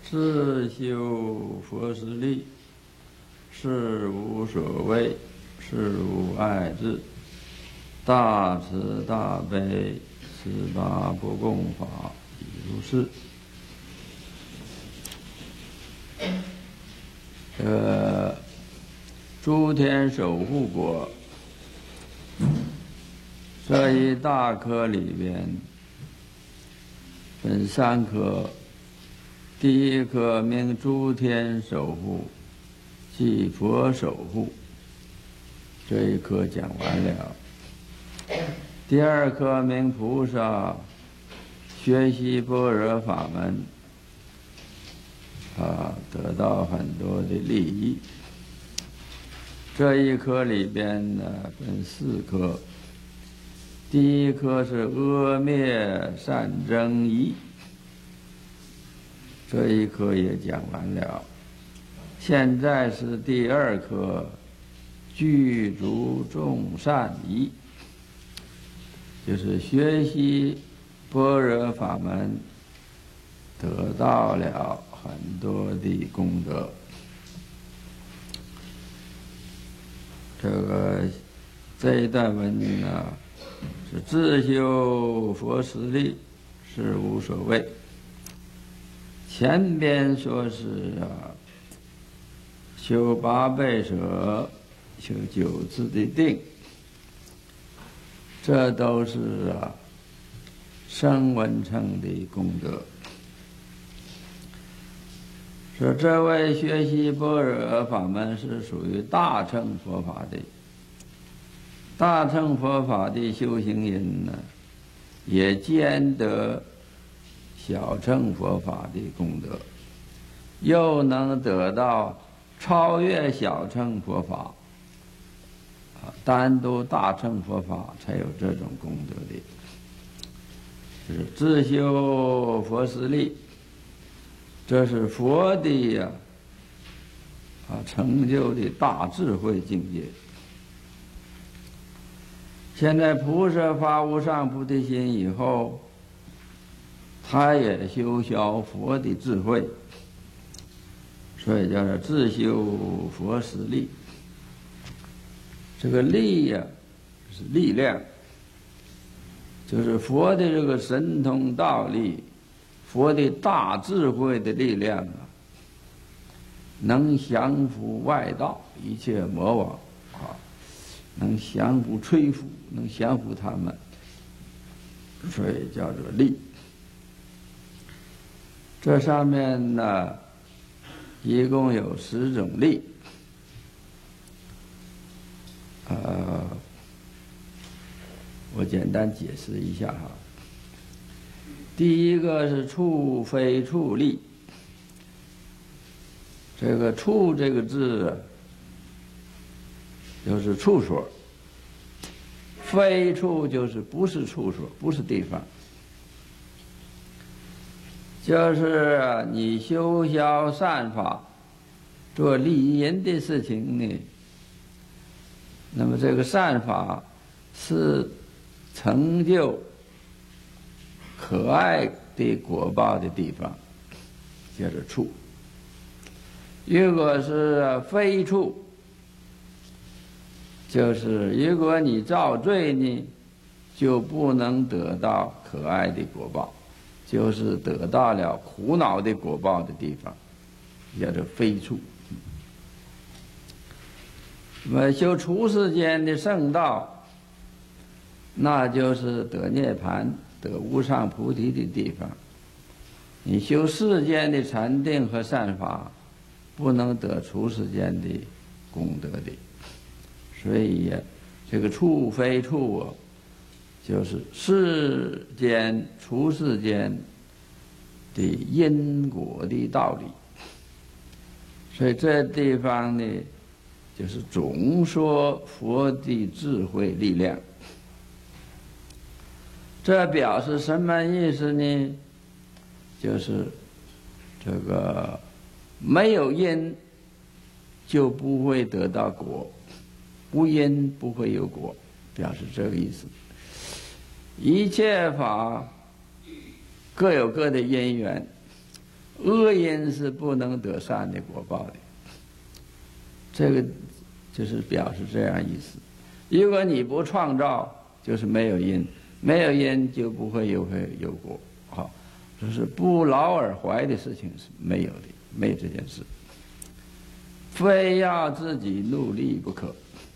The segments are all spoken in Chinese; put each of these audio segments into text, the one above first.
自修佛事力，事无所谓，事无碍智，大慈大悲，十八不共法，亦如是。诸天守护国这一大科里边分3科，第一科名诸天守护，即佛守护，这一科讲完了。第二科名菩萨学习般若法门，得到很多的利益。这一科里边呢分4科，第一科是阿灭善争一，这一科也讲完了。现在是第2科具足众善一，就是学习般若法门得到了很多的功德。这一段文呢是自修佛事力，事无所谓。前边说是修8倍舍，修9次的定，这都是声闻乘的功德。说这位学习般若法门是属于大乘佛法的，大乘佛法的修行人呢，也兼得小乘佛法的功德，又能得到超越小乘佛法，单独大乘佛法才有这种功德的。是自修佛事力，这是佛的成就的大智慧境界。现在菩萨发无上菩提心以后，他也修小佛的智慧，所以叫做自修佛事力。这个力是力量，就是佛的这个神通道力，佛的大智慧的力量能降伏外道一切魔王能降伏摧伏，能降伏他们，所以叫做力。这上面呢一共有10种力，我简单解释一下第一个是处非处力，这个处这个字就是处所，非处就是不是处所，不是地方。就是你修销善法，做利益人的事情呢，那么这个善法是成就可爱的果报的地方，叫做处。如果是非处，就是如果你造罪呢，就不能得到可爱的果报，就是得到了苦恼的果报的地方，叫做非处。那么修出世间的圣道，那就是得涅槃、得无上菩提的地方。你修世间的禅定和善法，不能得出世间的功德的。所以这个处非处就是世间出世间的因果的道理。所以这地方呢，就是总说佛的智慧力量。这表示什么意思呢？就是这个没有因就不会得到果，无因不会有果，表示这个意思。一切法各有各的因缘， 恶因是不能得善的果报的。这个就是表示这样意思。如果你不创造，就是没有因，没有因就不会有果。好，就是不劳而怀的事情是没有的，没有这件事，非要自己努力不可。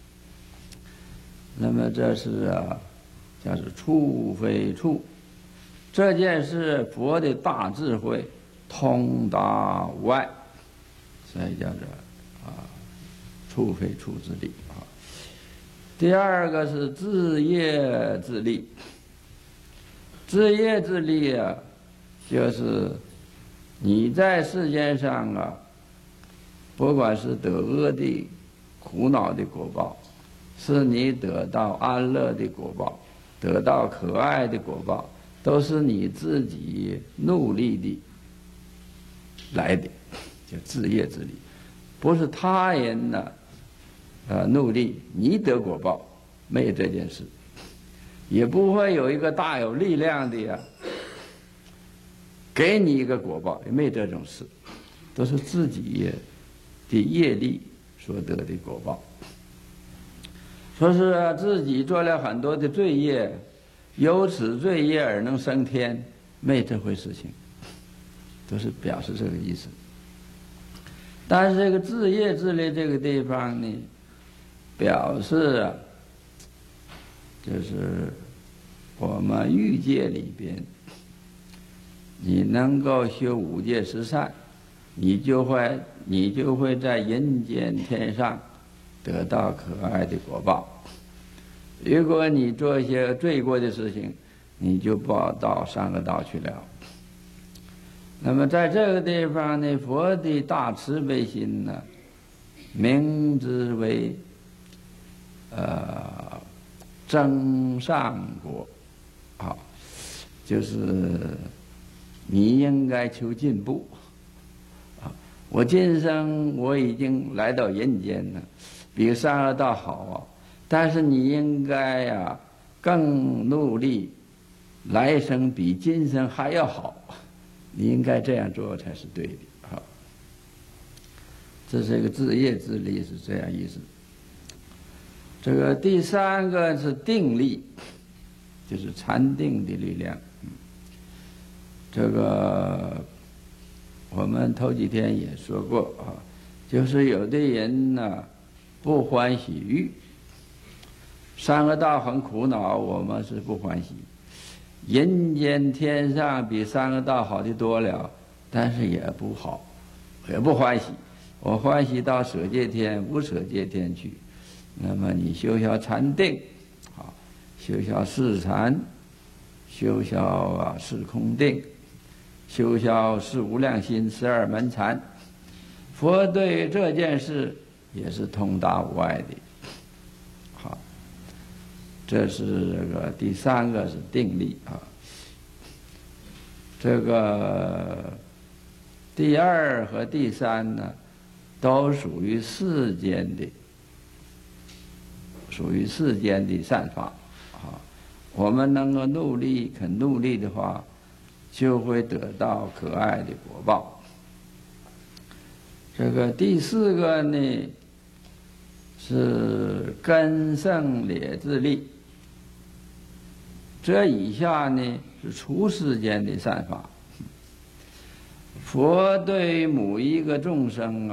那么这是叫做处非处，这件事佛的大智慧通达无碍，所以叫做处非处之理啊。第二个是自业自利，自业自利就是你在世间上不管是得恶的苦恼的果报，是你得到安乐的果报，得到可爱的果报，都是你自己努力的来的，就自业自利，不是他人努力你得果报，没有这件事，也不会有一个大有力量的给你一个果报，也没有这种事，都是自己的业力所得的果报。说是自己做了很多的罪业，由此罪业而能升天，没这回事情，都是表示这个意思。但是这个自业自利这个地方呢，表示就是我们欲界里边，你能够修五戒十善，你就会在人间天上得到可爱的果报。如果你做一些罪过的事情，你就报到三恶道去了。那么在这个地方呢，佛的大慈悲心呢，名之为增上果，就是你应该求进步我今生我已经来到人间了，比三恶道好但是你应该更努力，来生比今生还要好，你应该这样做才是对的这是一个自业自利，是这样意思。这个第三个是定力，就是禅定的力量。这个我们头几天也说过就是有的人不欢喜欲，三恶道很苦恼，我们是不欢喜。人间天上比三恶道好的多了，但是也不好，也不欢喜。我欢喜到舍戒天、无舍戒天去。那么你修学禅定修学四禅，修学四空定，修学四无量心、12门禅，佛对这件事也是通达无碍的。这是这个第三个是定力这个第二和第三呢，都属于世间的善法我们能够肯努力的话，就会得到可爱的果报。这个第四个呢是根胜劣自利，这以下呢是出世间的善法。佛对某一个众生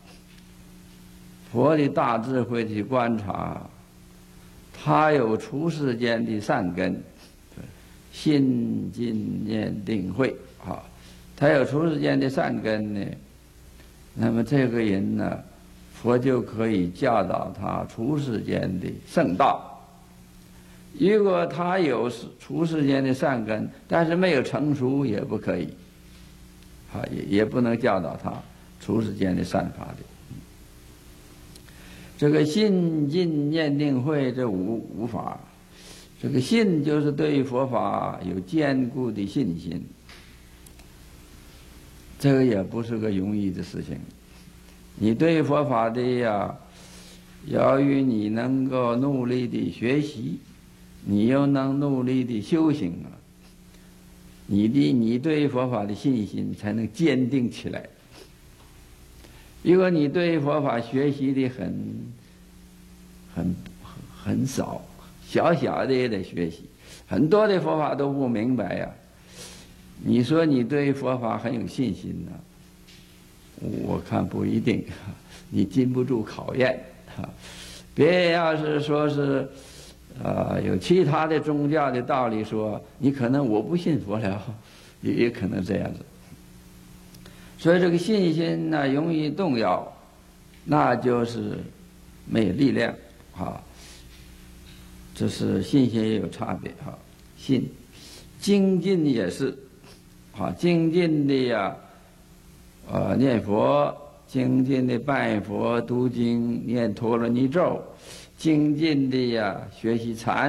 佛的大智慧去观察，他有出世间的善根，信尽念定慧他有出世间的善根呢，那么这个人呢，佛就可以教导他出世间的圣道。如果他有出世间的善根，但是没有成熟，也不可以也不能教导他出世间的善法的。这个信尽念定慧这五法，这个信就是对佛法有坚固的信心，这个也不是个容易的事情。你对佛法的由于你能够努力的学习，你又能努力的修行你对佛法的信心才能坚定起来。如果你对佛法学习的很少，小小的也得学习，很多的佛法都不明白呀。你说你对佛法很有信心呢？我看不一定，你经不住考验。别要是说是，有其他的宗教的道理说，你可能我不信佛了，也可能这样子。所以这个信心呢，容易动摇，那就是没有力量啊。这是信心也有差别哈。信精进也是啊，精进的呀，念佛，精进的拜佛、读经、念陀罗尼咒，精进的呀学习禅，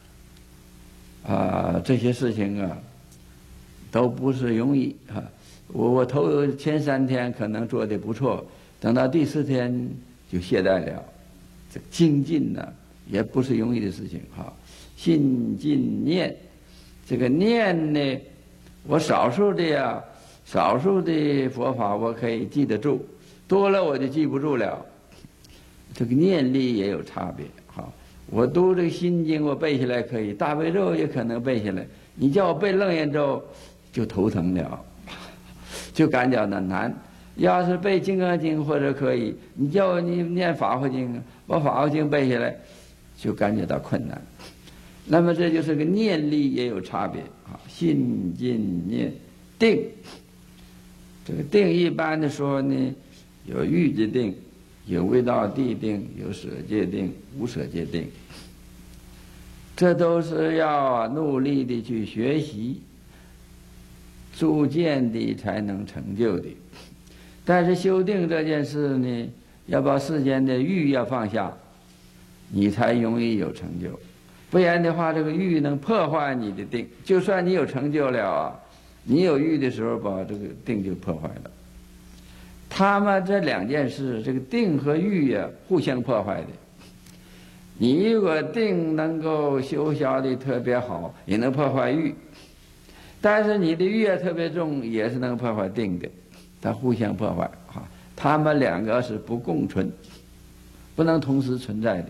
这些事情啊，都不是容易啊。我头前3天可能做的不错，等到第4天就懈怠了。这精进呢，也不是容易的事情哈。信进念，这个念呢，我少数的佛法我可以记得住，多了我就记不住了。这个念力也有差别哈。我读这个心经，我背下来可以，大悲咒也可能背下来。你叫我背楞严咒，就头疼了。就感觉到难。要是背《金刚经》或者可以，你叫我念《法华经》，把《法华经》背下来，就感觉到困难。那么这就是个念力也有差别啊，信、进、念、定。这个定一般的说呢，有欲界定，有味道地定，有舍界定，无舍界定。这都是要努力的去学习。逐渐的才能成就的，但是修定这件事呢，要把世间的欲要放下，你才容易有成就。不然的话，这个欲能破坏你的定。就算你有成就了啊，你有欲的时候，把这个定就破坏了。他们这2件事，这个定和欲啊，互相破坏的。你如果定能够修销的特别好，也能破坏欲。但是你的欲特别重，也是能破坏定的，它互相破坏啊。他们2个是不共存，不能同时存在的。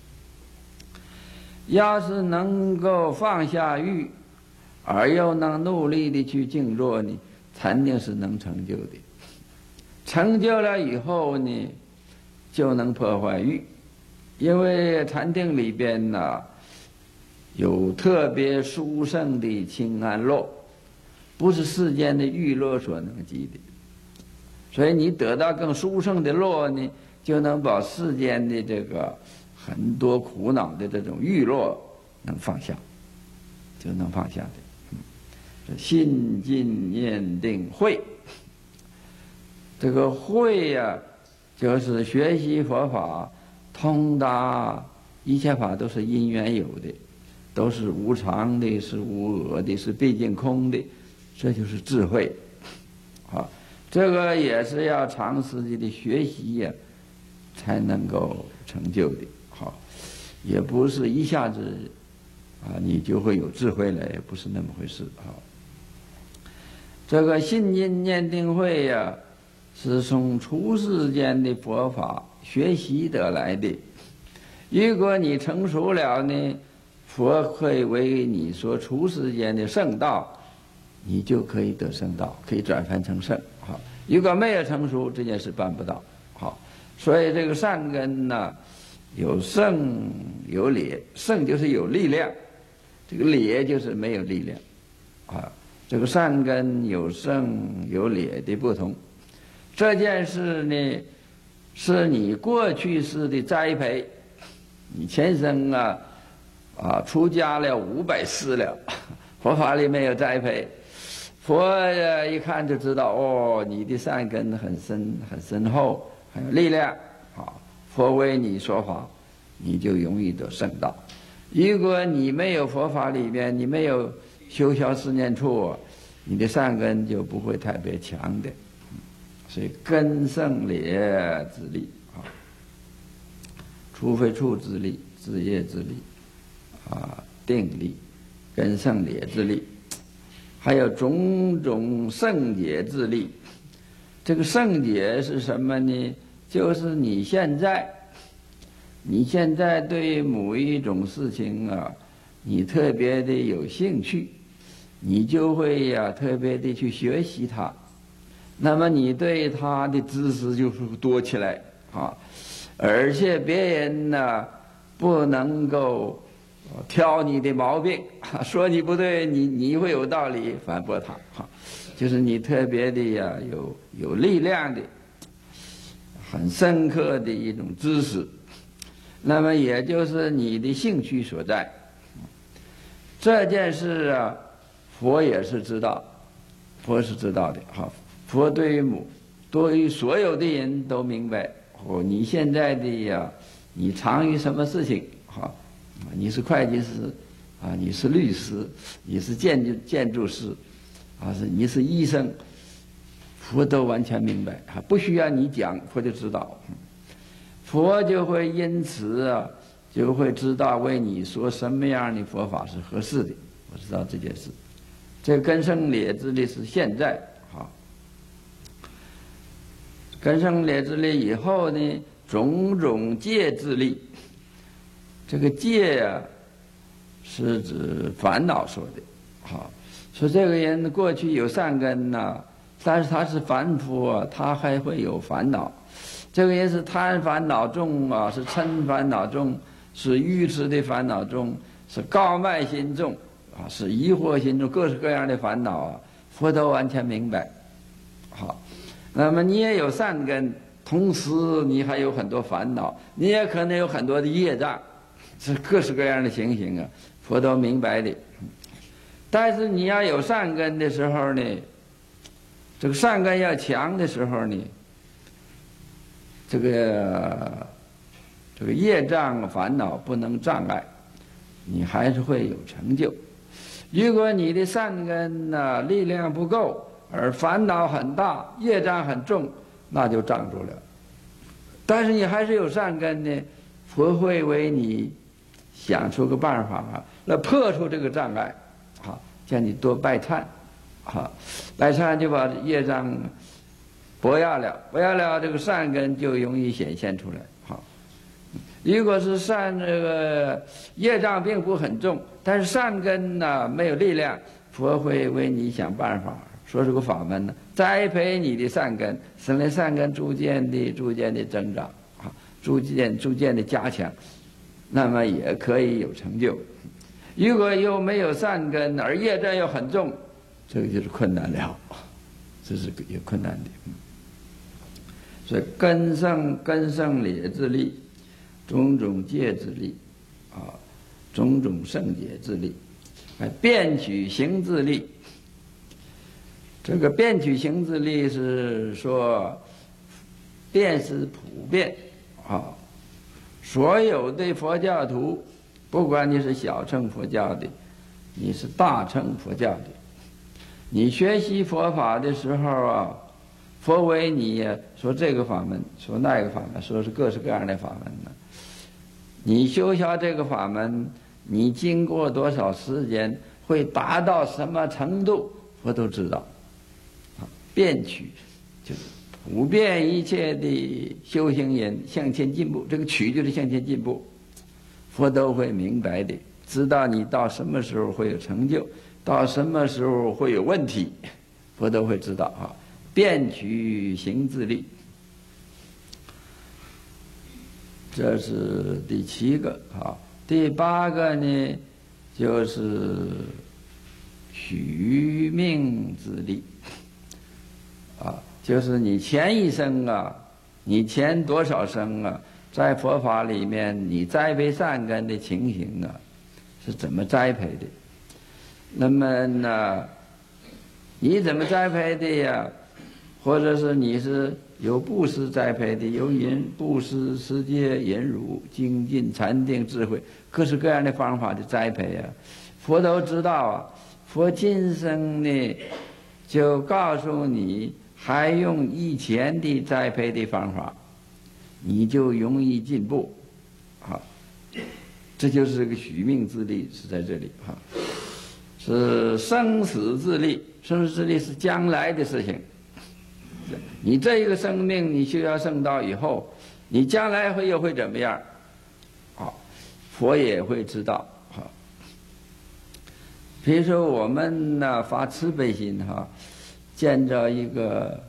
要是能够放下欲，而又能努力的去静坐呢，禅定是能成就的。成就了以后呢，就能破坏欲，因为禅定里边呢，有特别殊胜的清安乐。不是世间的欲乐所能及的，所以你得到更殊胜的乐呢，就能把世间的这个很多苦恼的这种欲乐能放下，就能放下的。信、进、念、定、慧，这个慧呀，就是学习佛法，通达一切法都是因缘有的，都是无常的，是无我的，是毕竟空的。这就是智慧，啊，这个也是要长时间的学习呀，才能够成就的，好，也不是一下子，你就会有智慧了，也不是那么回事，啊。这个信因念定慧呀，是从出世间的佛法学习得来的。如果你成熟了呢，佛会为你所出世间的圣道。你就可以得圣道，可以转凡成圣。好，如果没有成熟，这件事办不到。好，所以这个善根呢，有胜有劣，胜就是有力量，这个劣就是没有力量。啊，这个善根有胜有劣的不同。这件事呢，是你过去世的栽培，你前生出家了500世了，佛法里没有栽培。佛一看就知道，哦，你的善根很深厚，很有力量。好，佛为你说法，你就容易得圣道。如果你没有佛法里边，你没有修销四念处，你的善根就不会特别强的。所以根胜劣之力啊，除非处之力、自业之力定力、根胜劣之力。 还有种种圣解之力。这个圣解是什么呢？就是你现在对某一种事情啊，你特别的有兴趣，你就会特别的去学习它，那么你对它的知识就是多起来啊，而且别人呢不能够挑你的毛病，说你不对，你会有道理反驳他哈，就是你特别的有力量的、很深刻的一种知识，那么也就是你的兴趣所在。这件事啊，佛也是知道，佛是知道的哈。佛对于所有的人都明白哦，你现在的你常于什么事情哈？你是会计师啊，你是律师，你是建筑师啊，你是医生，佛都完全明白啊，不需要你讲，佛就知道。佛就会因此就会知道为你说什么样的佛法是合适的。我知道这件事，这个根胜劣之力是现在啊，根胜劣之力以后呢，种种戒之力。这个戒是指烦恼说的，好，说这个人过去有善根但是他是凡夫他还会有烦恼。这个人是贪烦恼重是嗔烦恼重，是愚痴的烦恼重，是高慢心重是疑惑心重，各式各样的烦恼佛都完全明白。好，那么你也有善根，同时你还有很多烦恼，你也可能有很多的业障，是各式各样的情形佛都明白的。但是你要有善根的时候呢，这个善根要强的时候呢，这个业障烦恼不能障碍，你还是会有成就。如果你的善根力量不够，而烦恼很大，业障很重，那就障住了。但是你还是有善根呢，佛会为你想出个办法来破除这个障碍叫你多拜忏拜忏就把业障不要了，这个善根就容易显现出来如果是这个业障并不很重，但是善根没有力量，佛会为你想办法，说这个法门栽培你的善根，使那善根逐渐的增长逐渐的加强，那么也可以有成就。如果又没有善根，而业障又很重，这个就是困难了，这是有困难的。所以根胜劣之力，种种戒之力种种圣解之力，辩取行之力。这个辩取行之力是说，辩是普遍所有的佛教徒，不管你是小乘佛教的，你是大乘佛教的，你学习佛法的时候佛为你说这个法门，说那个法门，说是各式各样的法门你修下这个法门，你经过多少时间，会达到什么程度，佛都知道辩取就是普遍一切的修行人向前进步，这个取就是向前进步，佛都会明白的，知道你到什么时候会有成就，到什么时候会有问题，佛都会知道辩取行之力。这是第7个第8个呢，就是许命之力就是你前一生你前多少生在佛法里面你栽培善根的情形是怎么栽培的？那么你怎么栽培的呀？或者是你是有布施栽培的，有布施、持戒、忍辱、精进、禅定、智慧，各式各样的方法的栽培佛都知道佛今生呢就告诉你，还用以前的栽培的方法，你就容易进步这就是个许命之力是在这里是生死自立，生死自立是将来的事情。你这一个生命，你修要圣道以后，你将来又会怎么样？佛也会知道。比如说我们呢发慈悲心见着一个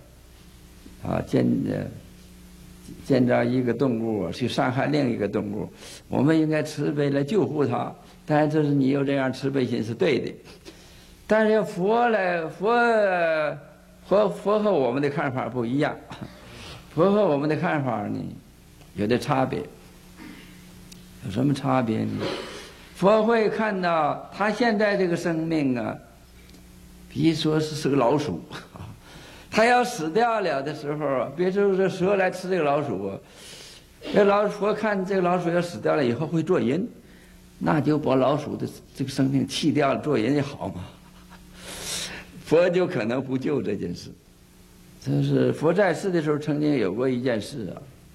见着一个动物去伤害另一个动物，我们应该慈悲来救护它。当然，这是你有这样慈悲心是对的。但是佛和我们的看法不一样，佛和我们的看法呢有点差别。有什么差别呢？佛会看到他现在这个生命比如说是个老鼠他要死掉了的时候比如说这蛇来吃这个老鼠这老鼠看这个老鼠要死掉了以后会做人，那就把老鼠的这个生命弃掉了，做人也好嘛。佛就可能不救这件事。就是佛在世的时候曾经有过一件事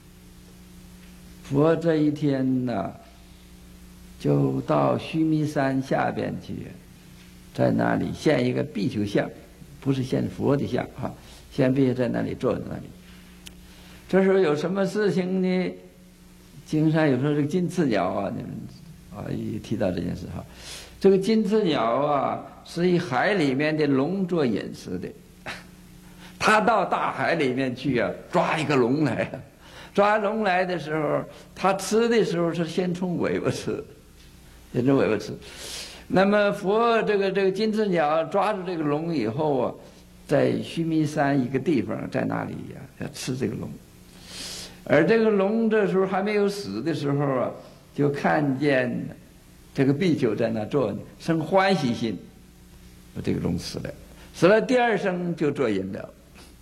佛这一天就到须弥山下边去，在那里现一个比丘像，不是现佛的像现比丘在那里坐在那里。这时候有什么事情呢？经上有说这个金翅鸟你们一提到这件事这个金翅鸟是以海里面的龙做饮食的，它到大海里面去抓一个龙来抓龙来的时候，它吃的时候是先从尾巴吃，先从尾巴吃。那么佛这个金翅鸟抓住这个龙以后在须弥山一个地方，在那里要吃这个龙。而这个龙这时候还没有死的时候就看见这个比丘在那坐呢，生欢喜心，把这个龙死了，死了第二生就做人了。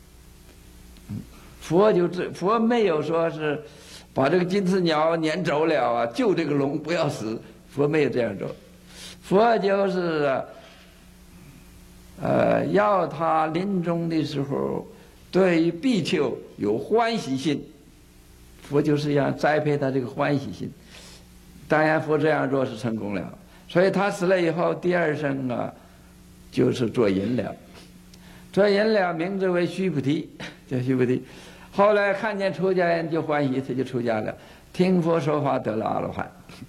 佛没有说是把这个金翅鸟撵走了救这个龙不要死，佛没有这样做。佛就是要他临终的时候对于比丘有欢喜心，佛就是要栽培他这个欢喜心。当然佛这样做是成功了，所以他死了以后第二生就是做人了，做人了名字为须菩提，叫须菩提。后来看见出家人就欢喜，他就出家了，听佛说法得了阿罗汉。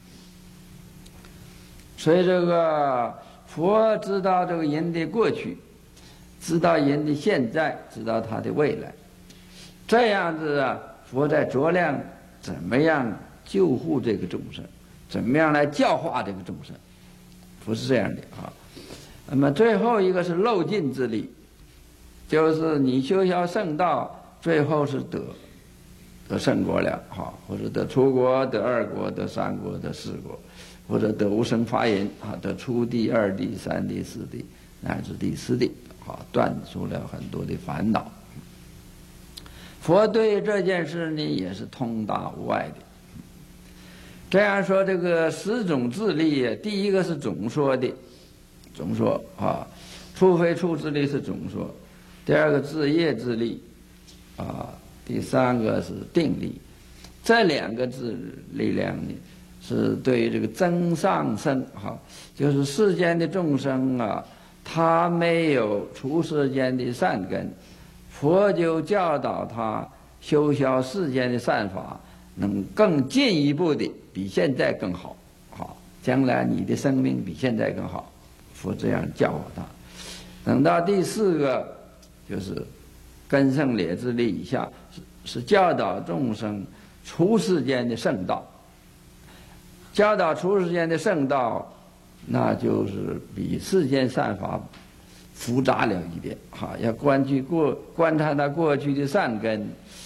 所以这个佛知道这个人的过去，知道人的现在，知道他的未来，这样子佛在酌量怎么样救护这个众生，怎么样来教化这个众生，不是这样的那么最后一个是漏尽之力，就是你修学圣道，最后是得圣国了或者得出国，得二国，得三国，得四国，或者得无生法忍得初地、二地、三地、四地乃至第四地断除了很多的烦恼。佛对这件事呢也是通达无碍的。这样说这个十种自力第一个是总说的，总说除非处之力是总说，第二个自业之力第三个是定力。这两个力量呢是对于这个增上生就是世间的众生他没有出世间的善根，佛就教导他修销世间的善法，能更进一步的比现在更好将来你的生命比现在更好，佛这样教化他。等到第四个就是根胜劣之力以下，是教导众生出世间的圣道。教导出世间的圣道，那就是比世间善法复杂了一点要观察他过去的善根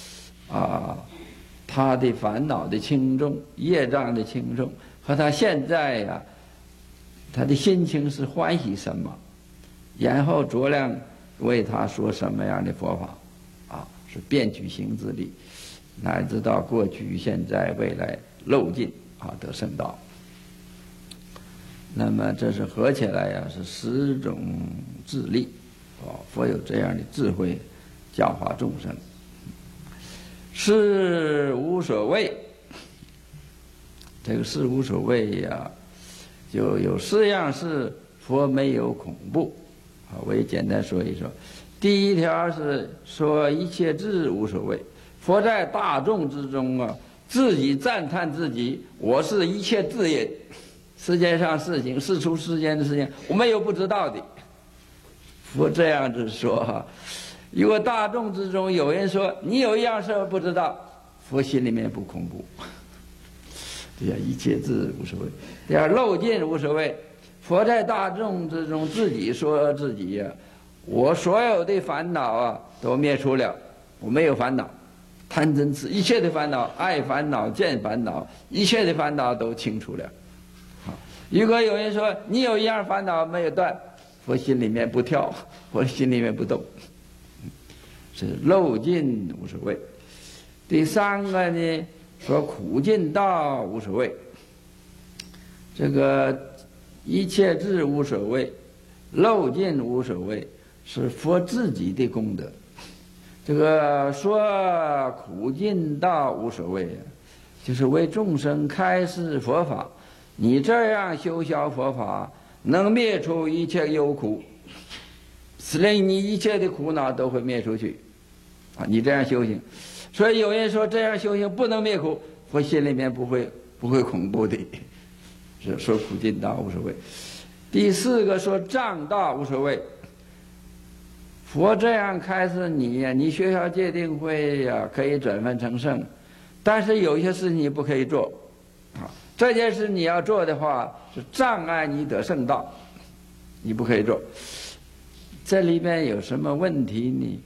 他的烦恼的轻重，业障的轻重，和他现在他的心情是欢喜什么，然后酌量为他说什么样的佛法是遍举行之力，乃至到过去现在未来漏尽得圣道。那么这是合起来是十种智力佛有这样的智慧教化众生。是无所谓，这个是无所谓就有四样是佛没有恐怖。啊，我也简单说一说。第一条是说一切智无所谓，佛在大众之中啊，自己赞叹自己，我是一切智也。世界上事情，世出世间的事情，我没有不知道的。佛这样子说哈，如果大众之中有人说你有一样事不知道，佛心里面不恐怖。对呀，一切智无所谓。第二，漏尽无所谓。佛在大众之中自己说自己呀，我所有的烦恼啊都灭除了，我没有烦恼，贪嗔痴一切的烦恼，爱烦恼、见烦恼，一切的烦恼都清除了。好，如果有人说你有一样烦恼没有断，佛心里面不跳，佛心里面不动，是漏尽无所谓。第三个呢，说苦尽道无所谓，这个一切智无所谓，漏尽无所谓，是佛自己的功德。这个说苦尽道无所谓啊，就是为众生开示佛法。你这样修学佛法，能灭除一切忧苦，使令你一切的苦恼都会灭出去。啊，你这样修行。所以有人说这样修行不能灭苦，佛心里面不会恐怖的。是说苦尽道无所谓。第四个说障道无所谓。佛这样开示你呀，你学校戒定慧呀，可以转凡成圣，但是有一些事情你不可以做。啊，这件事你要做的话，是障碍你得圣道，你不可以做。这里面有什么问题呢？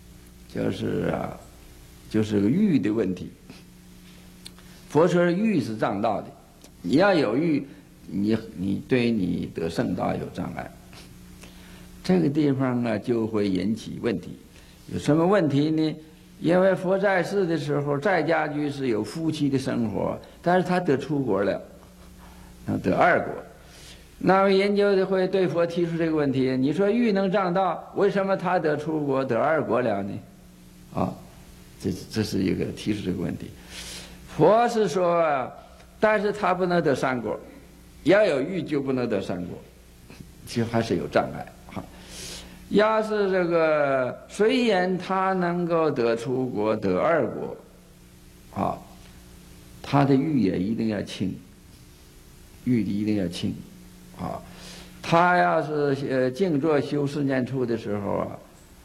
就是个欲的问题。佛说欲是障道的，你要有欲，你对你得圣道有障碍。这个地方呢，就会引起问题。有什么问题呢？因为佛在世的时候，在家居士有夫妻的生活，但是他得出国了，得二国。那么研究的会对佛提出这个问题：你说欲能障道，为什么他得出国得二国了呢？啊，这是一个提出这个问题。佛是说，但是他不能得三国，要有欲就不能得三国，其实还是有障碍。要是这个虽然他能够得出国得二国，啊，他的欲也一定要轻，欲一定要轻，啊，他要是静坐修四念处的时候啊，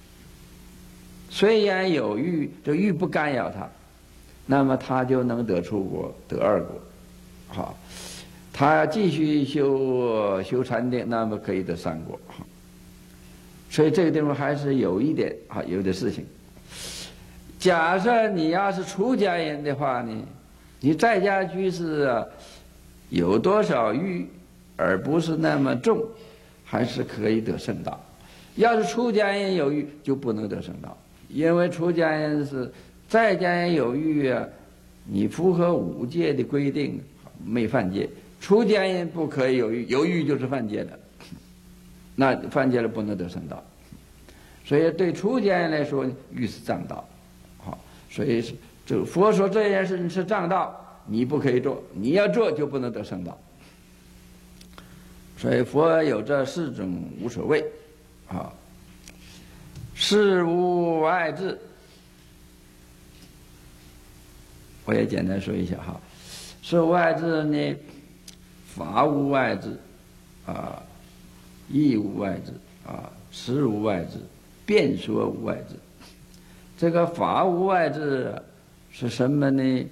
虽然有欲，这欲不干扰他，那么他就能得出国得二国，好，他要继续修禅定，那么可以得三国。所以这个地方还是有一点有点事情。假设你要是出家人的话呢，你在家居士啊，有多少欲，而不是那么重，还是可以得圣道。要是出家人有欲，就不能得圣道，因为出家人是在家人有欲啊，你符合五戒的规定，没犯戒。出家人不可以有欲，有欲就是犯戒的。那犯戒了不能得圣道，所以对出家人来说，欲是障道，好，所以这佛说这件事情是障道，你不可以做，你要做就不能得圣道。所以佛有这四种无所谓，啊，事无外治，我也简单说一下哈，事无外治呢，法无外治，啊。义无外治啊，实无外治，辩说无外治。这个法无外治是什么呢？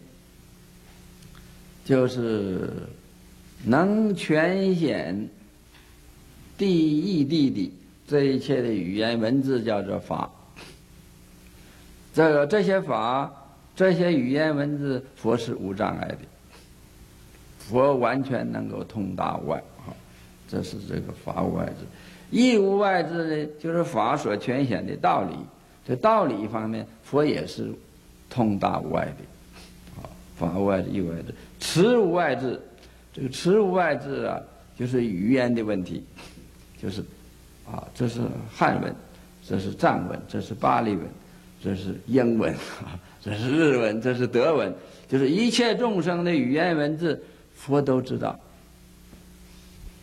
就是能全显地义谛的这一切的语言文字叫做法。这些法，这些语言文字，佛是无障碍的，佛完全能够通达无碍。这是这个法无外治。义无外治呢，就是法所全显的道理。这道理方面，佛也是通达无碍的。法无外治，义无外治，词无外治。这个词无外治啊，就是语言的问题，就是这是汉文，这是藏文，这是巴利文，这是英文，这是日文，这是德文，就是一切众生的语言文字，佛都知道。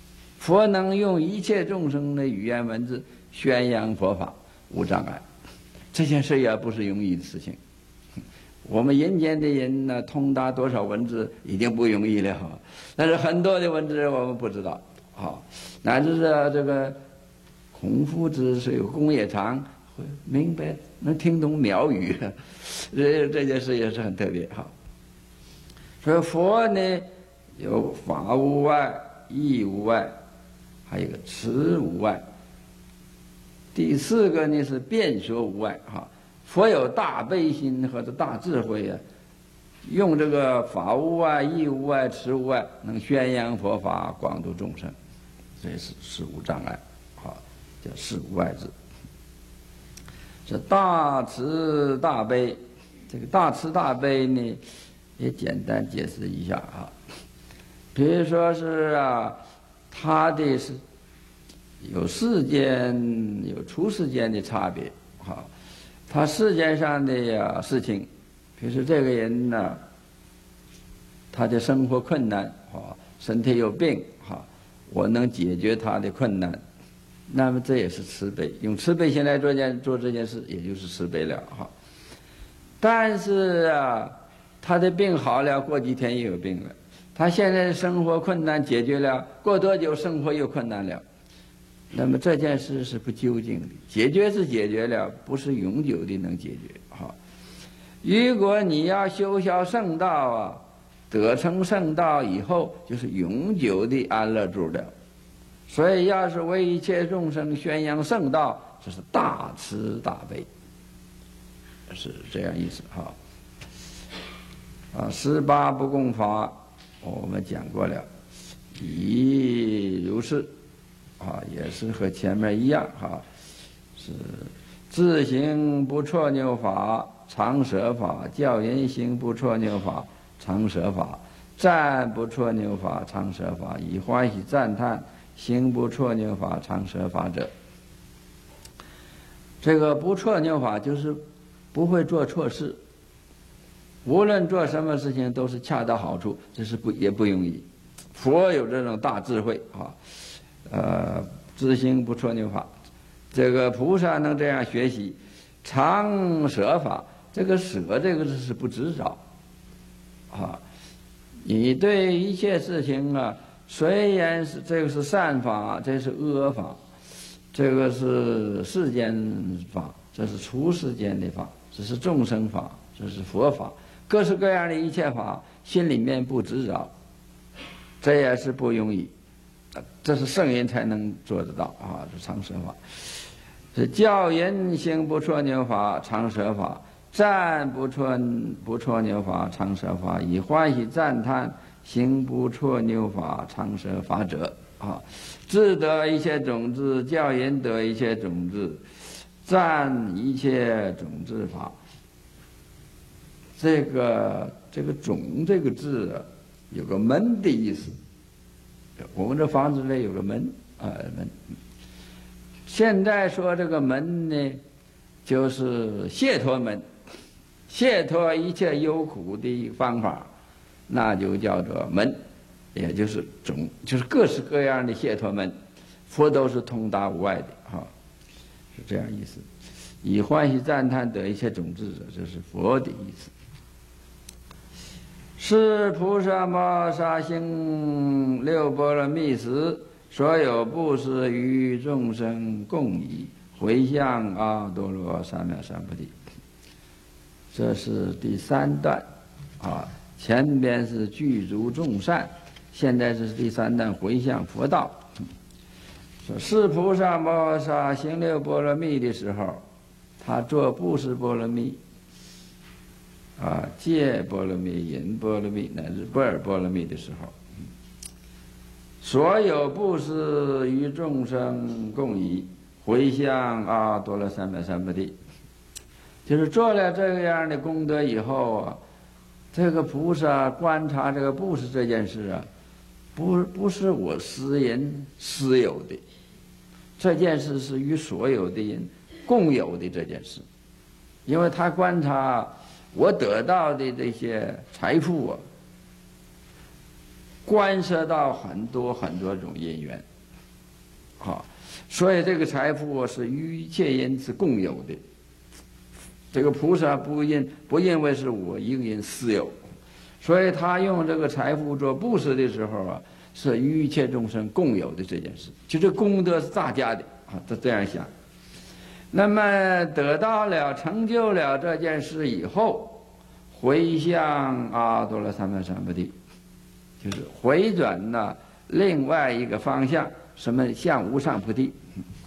佛能用一切众生的语言文字宣扬佛法，无障碍。这件事也不是容易的事情。我们人间的人呢，通达多少文字已经不容易了，但是很多的文字我们不知道啊。乃至是这个孔夫子是有功也长，会明白能听懂妙语，这件事也是很特别哈。所以佛呢，有法无外、义无外，还有个慈无外。第四个呢是辩说无外哈。佛有大悲心和大智慧啊，用这个法无外、义无外、慈无外，能宣扬佛法，广度众生，这是无障碍，好，叫事无外智。这大慈大悲，这个大慈大悲呢，也简单解释一下啊。比如说是啊，它的是有世间有出世间的差别，哈。他世间上的事情，比如说这个人呢，他的生活困难啊，身体有病哈，我能解决他的困难，那么这也是慈悲，用慈悲心来做这件事，也就是慈悲了哈。但是啊，他的病好了，过几天又有病了，他现在的生活困难解决了，过多久生活又困难了。那么这件事是不究竟的，解决是解决了，不是永久的能解决哈。如果你要修效圣道啊，得成圣道以后，就是永久的安乐住了。所以要是为一切众生宣扬圣道，这是大慈大悲，是这样意思哈。18不共法，我们讲过了，亦如是。也是和前面一样哈，是自行不辍拗法，常舍法；教人行不辍拗法，常舍法；赞不辍拗法，常舍法；以欢喜赞叹，行不辍拗法，常舍法者。这个不辍拗法就是不会做错事，无论做什么事情都是恰到好处，这是也不容易。佛有这种大智慧啊。自行不辍拗法，这个菩萨能这样学习，常舍法。这个舍这个字是不执着啊。你对一切事情啊，虽然是这个是善法，这是恶法，这个是世间法，这是出世间的法，这是众生法，这是佛法，各式各样的一切法，心里面不执着，这也是不容易。这是圣人才能做得到啊！这常舍法，是教人行不辍拗法，常舍法；赞不辍拗法，常舍法；以欢喜赞叹，行不辍拗法，常舍法者啊！自得一切种子，教人得一切种子，赞一切种子法。这个种这个字啊，有个门的意思。我们这房子里有个门门。现在说这个门呢，就是解脱门，解脱一切忧苦的方法，那就叫做门，也就是种，就是各式各样的解脱门，佛都是通达无碍的哈，是这样意思。以欢喜赞叹得一切种子者，这是佛的意思。是菩萨摩萨行六波罗蜜时，所有布施于众生共以回向阿多罗三藐三菩提。这是第3段啊，前边是具足众善，现在是第3段回向佛道。说是菩萨摩萨行六波罗蜜的时候，他做布施波罗蜜。戒波罗蜜、忍波罗蜜乃至不尔波罗蜜的时候，所有布施于众生共以回向阿多罗三藐三菩提，就是做了这样的功德以后啊，这个菩萨观察这个布施这件事啊，不是我私人私有的，这件事是与所有的人共有的这件事，因为他观察。我得到的这些财富啊，关涉到很多种因缘， 啊，所以这个财富是与一切人是共有的。这个菩萨不认为是我一个人私有，所以他用这个财富做布施的时候啊，是与一切众生共有的这件事，就这功德是大家的啊，他这样想。那么得到了成就了这件事以后，回向阿多罗三藐三菩提，就是回转了另外一个方向，什么向无上菩提。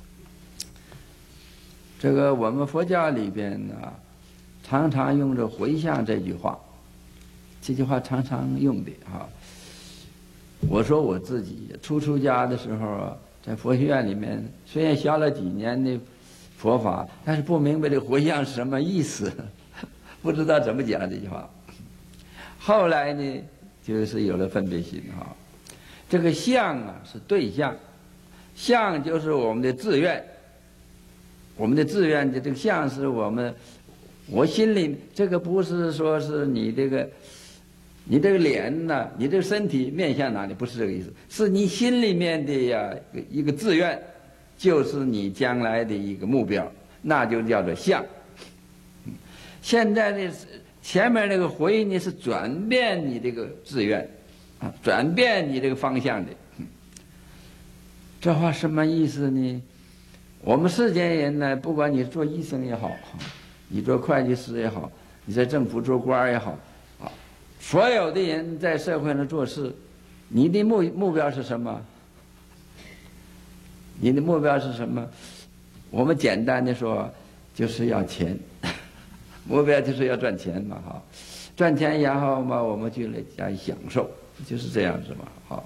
这个我们佛教里边呢，常常用着回向这句话，这句话常常用的啊。我说我自己出家的时候啊，在佛学院里面，虽然学了几年的佛法，但是不明白这回向是什么意思，不知道怎么讲这句话。后来呢，就是有了分别心哈。这个相啊是对象，相就是我们的志愿。我们的志愿的这个相是我心里这个不是说是你这个脸呢，你这个身体面向哪里，不是这个意思，是你心里面的呀一个志愿，就是你将来的一个目标，那就叫做相。现在呢，前面那个回呢是转变你这个志愿啊，转变你这个方向的。这话什么意思呢？我们世间人呢，不管你做医生也好，你做会计师也好，你在政府做官也好，啊，所有的人在社会上做事，你的目标是什么？你的目标是什么？我们简单的说，就是要钱，目标就是要赚钱嘛，哈，赚钱然后嘛，我们就来加以享受，就是这样子嘛，好。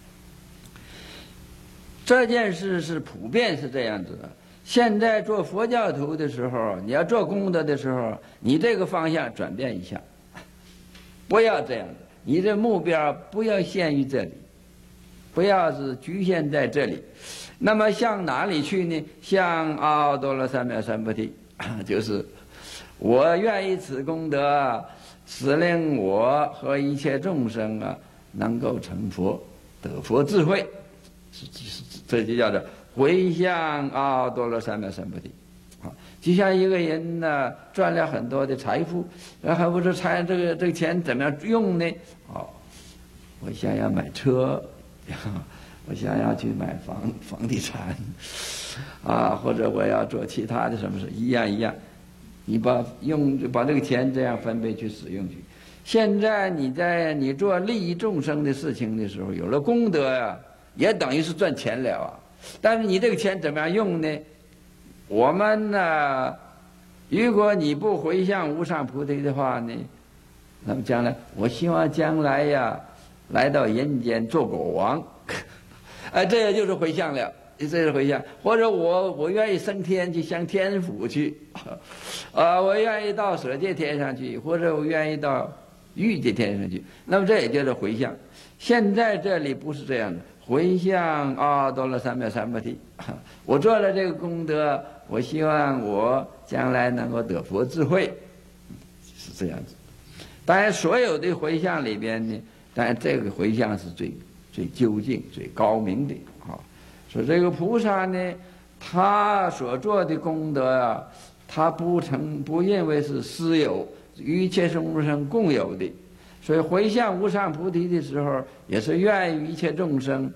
这件事是普遍是这样子的。现在做佛教徒的时候，你要做功德的时候，你这个方向转变一下，不要这样的。你的目标不要限于这里，不要是局限在这里。那么向哪里去呢？向阿多罗三藐三菩提，就是我愿意此功德，使令我和一切众生啊，能够成佛，得佛智慧。这就叫做回向阿多罗三藐三菩提，啊，就像一个人呢赚了很多的财富，然后不是这个钱怎么样用呢？哦，我想要买车，我想要去买房地产，啊，或者我要做其他的什么事，一样，你把这个钱这样分配去使用去。现在你做利益众生的事情的时候，有了功德呀，也等于是赚钱了啊。但是你这个钱怎么样用呢？我们呢，如果你不回向无上菩提的话呢，那么将来我希望将来呀，来到人间做国王，这也就是回向了，这是回向。或者我愿意升天去，向天府去，我愿意到舍界天上去，或者我愿意到欲界天上去，那么这也就是回向。现在这里不是这样的。回向阿多罗三藐三菩提，我做了这个功德，我希望我将来能够得佛智慧，是这样子。当然，所有的回向里边呢，当然这个回向是最究竟、最高明的啊。说这个菩萨呢，他所做的功德啊，他不认为是私有，与一切众生共有的。所以回向无上菩提的时候，也是愿与一切众生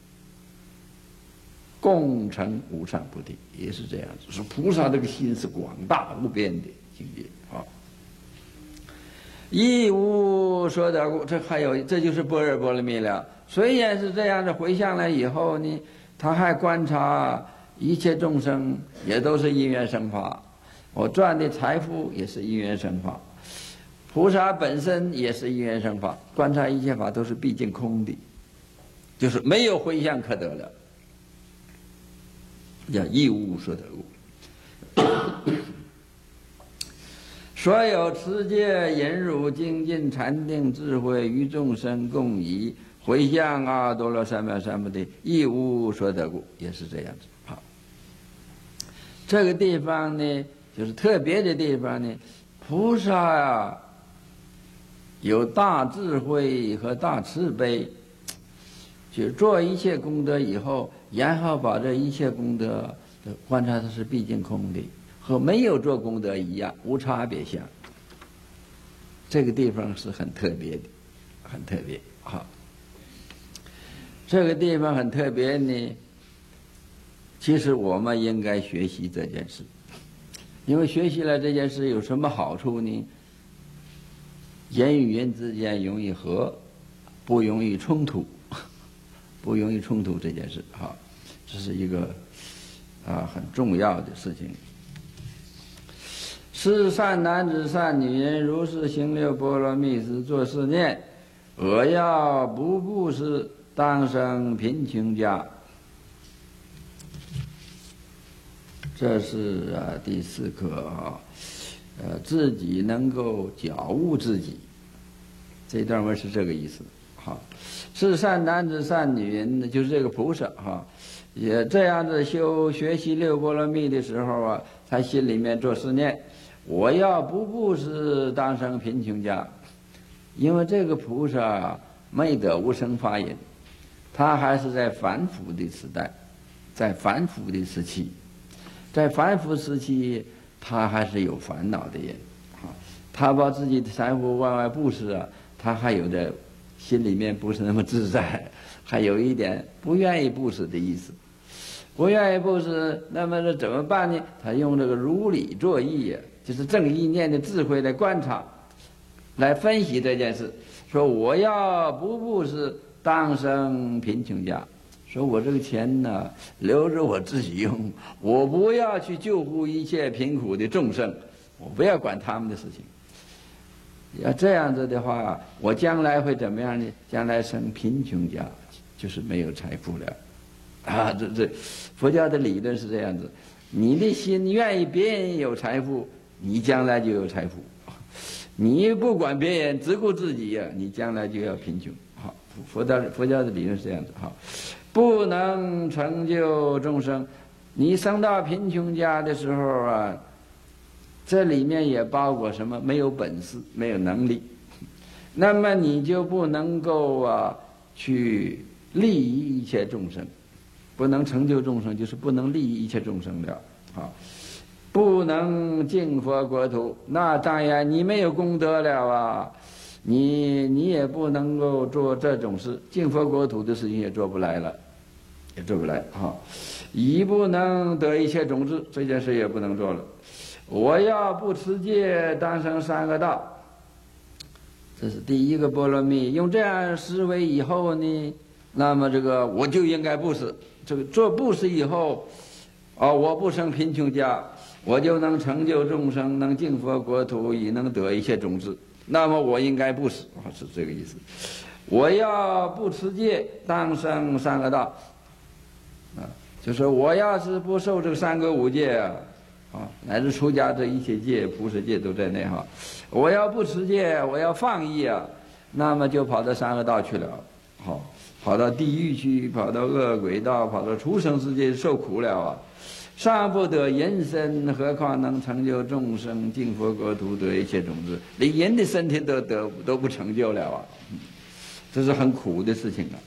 共成无上菩提，也是这样子。说菩萨这个心是广大无边的境界啊。亦无所得故，这就是般若波罗蜜了。虽然是这样的回向了以后呢，他还观察一切众生也都是因缘生法，我赚的财富也是因缘生法。菩萨本身也是因缘生法，观察一切法都是毕竟空的，就是没有回向可得了，叫亦无所得故。所有持戒、忍辱、精进、禅定、智慧，与众生共以回向阿多罗三藐三菩提，亦无所得故，也是这样子。好，这个地方呢，就是特别的地方呢，菩萨啊。有大智慧和大慈悲， 就做一切功德以后，然后把这一切功德的观察它是毕竟空的，和没有做功德一样，无差别相。这个地方是很特别的，很特别。好，这个地方很特别呢。其实我们应该学习这件事，因为学习了这件事有什么好处呢？人与人之间容易和，不容易冲突，不容易冲突这件事。好，这是一个很重要的事情。是善男子善女人，如是行六波罗蜜时，作是念：我要不布施，当生贫穷家。这是第4课自己能够觉悟自己，这段文是这个意思。好，是善男子善女人，就是这个菩萨也这样子学习六波罗蜜的时候他心里面做思念：我要不布施，当生贫穷家。因为这个菩萨没得无生法忍，他还是在反腐的时代，在反腐的时期。在反腐时期，他还是有烦恼的人，他把自己的财富往外布施他还有的心里面不是那么自在，还有一点不愿意布施的意思。不愿意布施，那么这怎么办呢？他用这个如理作意就是正意念的智慧来观察，来分析这件事，说我要不布施，当生贫穷家。说我这个钱呢，留着我自己用，我不要去救护一切贫苦的众生，我不要管他们的事情。要这样子的话，我将来会怎么样呢？将来生贫穷家，就是没有财富了。这佛教的理论是这样子：你的心愿意别人有财富，你将来就有财富；你不管别人，只顾自己你将来就要贫穷。好，佛教的理论是这样子。好。不能成就众生，你生到贫穷家的时候这里面也包括什么？没有本事，没有能力，那么你就不能够去利益一切众生，不能成就众生，就是不能利益一切众生了。不能净佛国土，那当然你没有功德了你也不能够做这种事，净佛国土的事情也做不来了。也做不来已不能得一切种子，这件事也不能做了。我要不持戒，当生3个道。这是第1个波罗蜜。用这样思维以后呢，那么这个我就应该布施。这个做布施以后我不生贫穷家，我就能成就众生，能净佛国土，也能得一切种子。那么我应该布施是这个意思。我要不持戒，当生3个道。就是我要是不受这个3个5戒乃至出家这一切戒、菩萨戒都在内我要不持戒，我要放逸那么就跑到3个道去了。跑到地狱去，跑到恶鬼道，跑到畜生世界受苦了尚不得人身，何况能成就众生，净佛国土，得一切种子？连人的身体都不成就了这是很苦的事情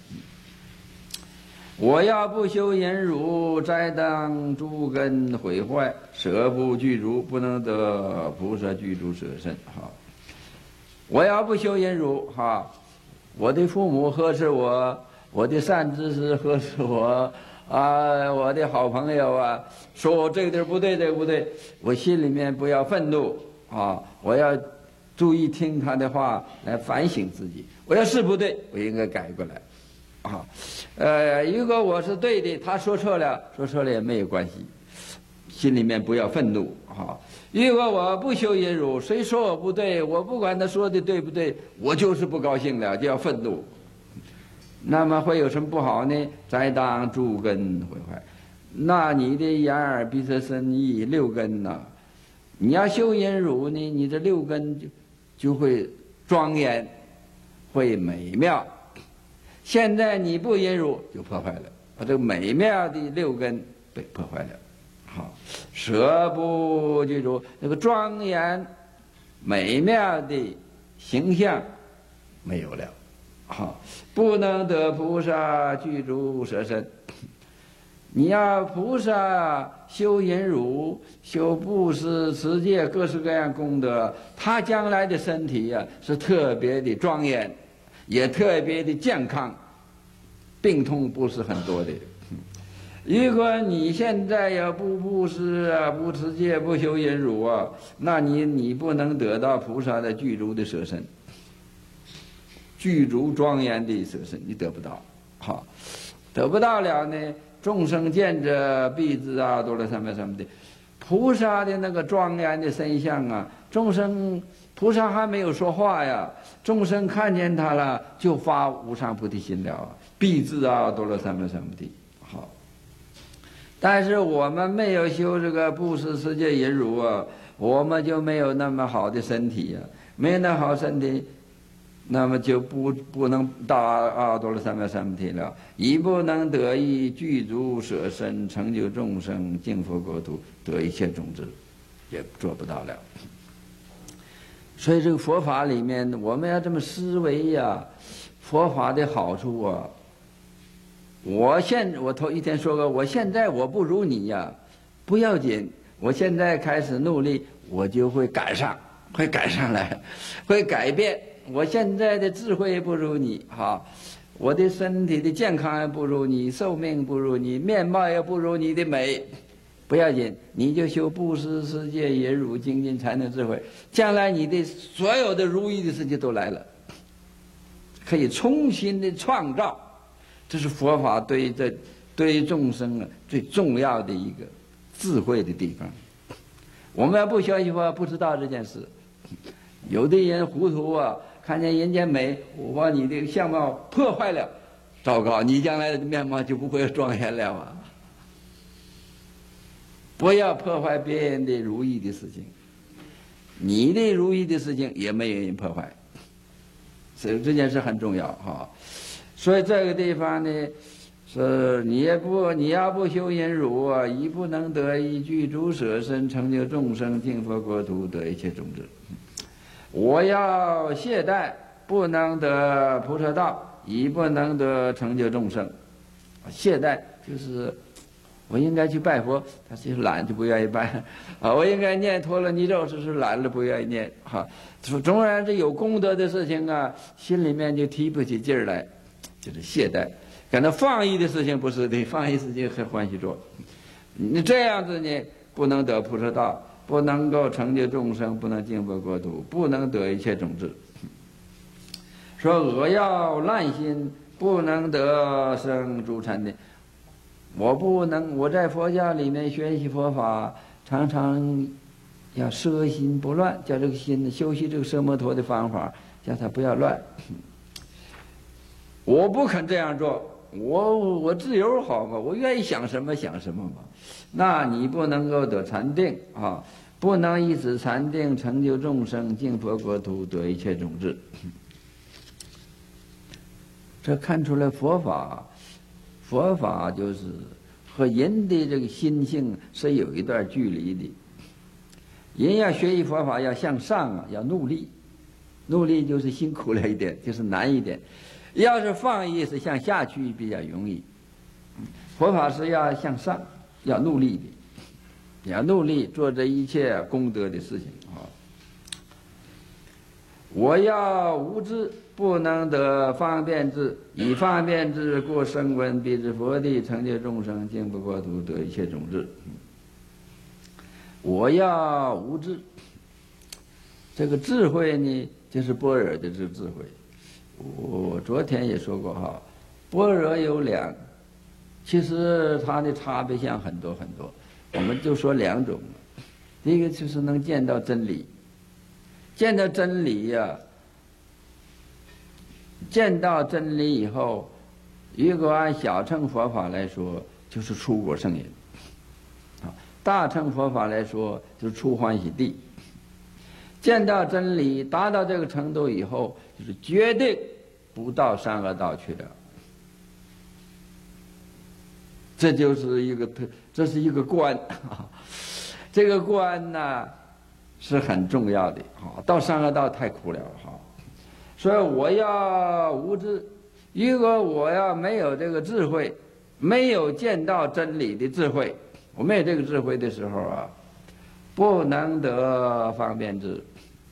我要不修忍辱，再当诸根毁坏，舍不具足，不能得菩萨具足舍身。我要不修忍辱我的父母呵斥我，我的善知识呵斥我我的好朋友说我这个地儿不对，这个不对，我心里面不要愤怒我要注意听他的话来反省自己。我要是不对，我应该改过来如果我是对的，他说错了也没有关系，心里面不要愤怒如果我不修忍辱，谁说我不对，我不管他说的对不对，我就是不高兴了，就要愤怒。那么会有什么不好呢？再当诸根毁坏，那你的眼耳鼻舌身意6根你要修忍辱呢，你这6根就会庄严，会美妙。现在你不忍辱，就破坏了，把这个美妙的6根被破坏了。舍不具足，那个庄严美妙的形象没有了好，不能得菩萨具足舍身。你要菩萨修忍辱、修布施、持戒各式各样功德，他将来的身体呀、是特别的庄严，也特别的健康，病痛不是很多的。如果你现在要不布施啊、不持戒、不修忍辱啊，那你不能得到菩萨的具足的舍身，具足庄严的舍身，你得不到。好，得不到了呢，众生见着必知阿多罗三藐三菩提。菩萨的那个庄严的身相啊，菩萨还没有说话呀，众生看见他了，就发无上菩提心了，必知阿多罗三藐三菩提。好，但是我们没有修这个布施、持戒、忍辱啊，我们就没有那么好的身体呀、没有那好身体，那么就不能到阿多罗三藐三菩提了，亦不能得以具足舍身，成就众生，净佛国土，得一切种子，也做不到了。所以这个佛法里面，我们要这么思维呀、佛法的好处啊。我头一天说过，我现在我不如你呀、不要紧，我现在开始努力，我就会赶上来，会改变。我现在的智慧也不如你，哈，我的身体的健康也不如你，寿命不如你，面貌也不如你的美，不要紧，你就修布施、持戒、忍辱、精进、禅定、智慧，将来你的所有的如意的事情都来了，可以重新的创造。这是佛法对于众生啊最重要的一个智慧的地方。我们要不学习佛，不知道这件事。有的人糊涂啊，看见人家美，我把你的相貌破坏了，糟糕，你将来的面貌就不会庄严了啊！不要破坏别人的如意的事情，你的如意的事情也没有人破坏，所以这件事很重要哈。所以这个地方呢，是你要不修忍辱啊，亦不能得以具足舍身，成就众生，净佛国土，得一切种子。我要懈怠，不能得菩萨道，亦不能得成就众生。懈怠就是我应该去拜佛，他就是懒，就不愿意拜啊。我应该念陀罗尼咒，就是懒了，不愿意念哈。总然这有功德的事情啊，心里面就提不起劲儿来，就是懈怠。感到放逸的事情不是的，放逸事情很欢喜做。你这样子呢，不能得菩萨道，不能够成就众生，不能净佛国土，不能得一切种子。说我要滥心，不能得生诸禅定。我在佛教里面学习佛法，常常要摄心不乱，叫这个心修习这个奢摩陀的方法，叫它不要乱。我不肯这样做，我自由好嘛，我愿意想什么想什么嘛。那你不能够得禅定啊，不能以此禅定成就众生，净佛国土，得一切种子。这看出来佛法就是和人的这个心性是有一段距离的。人要学习佛法要向上啊，要努力，努力就是辛苦了一点，就是难一点。要是放逸是向下去比较容易，佛法是要向上，要努力的，要努力做这一切功德的事情啊。我要无智，不能得方便智，以方便智故声闻必知佛地，成就众生，净佛国土，得一切种子。我要无智，这个智慧呢，就是般若的这个智慧。我昨天也说过哈，般若有两，其实它的差别项很多很多，我们就说两种。第一个就是能见到真理，见到真理呀、见到真理以后，如果按小乘佛法来说，就是出果圣人；大乘佛法来说，就是出欢喜地。见到真理，达到这个程度以后，就是决定不到三恶道去了。这是一个关，这个关呢是很重要的。到三恶道太苦了哈， 所以我要无知。如果我要没有这个智慧，没有见到真理的智慧，我没有这个智慧的时候啊，不能得方便智。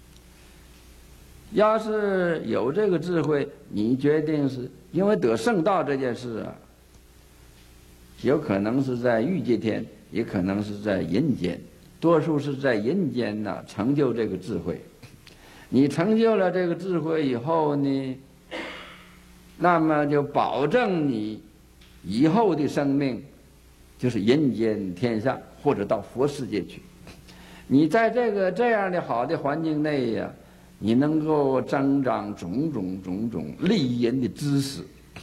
要是有这个智慧，你决定是因为得圣道这件事啊，有可能是在欲界天，也可能是在阴间，多数是在阴间呢成就这个智慧。你成就了这个智慧以后呢，那么就保证你以后的生命就是阴间天上，或者到佛世界去。你在这样的好的环境内呀，你能够增长种种利益人的知识。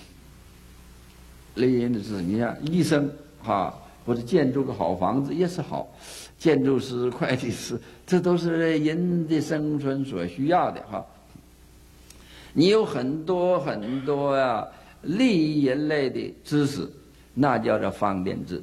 利益人的知识，你像医生或者建筑个好房子也是好，建筑师、会计师，这都是人的生存所需要的你有很多利益人类的知识，那叫做方便智。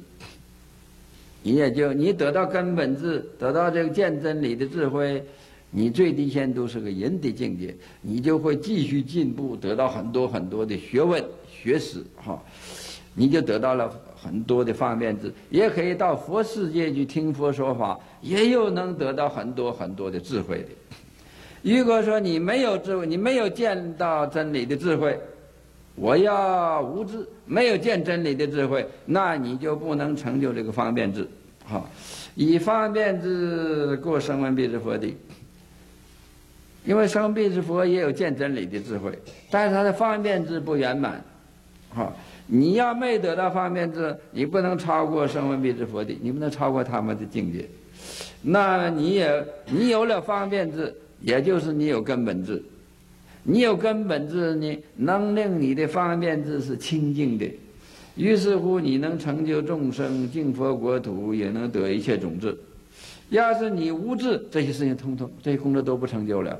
你得到根本智，得到这个见真理的智慧，你最低限度是个人的境界，你就会继续进步，得到很多的学问学识你就得到了很多的方便智，也可以到佛世界去听佛说法，也有能得到很多的智慧的。如果说你没有智慧，你没有见到真理的智慧，我要无知，没有见真理的智慧，那你就不能成就这个方便智。以方便智过声闻辟支佛地，因为声闻辟支佛也有见真理的智慧，但是他的方便智不圆满。你要没得到方便智，你不能超过声闻辟支佛地，你不能超过他们的境界。那你有了方便智，也就是你有根本智。你有根本智呢，能令你的方便智是清净的，于是乎你能成就众生，净佛国土，也能得一切种智。要是你无智，这些事情这些功德都不成就了。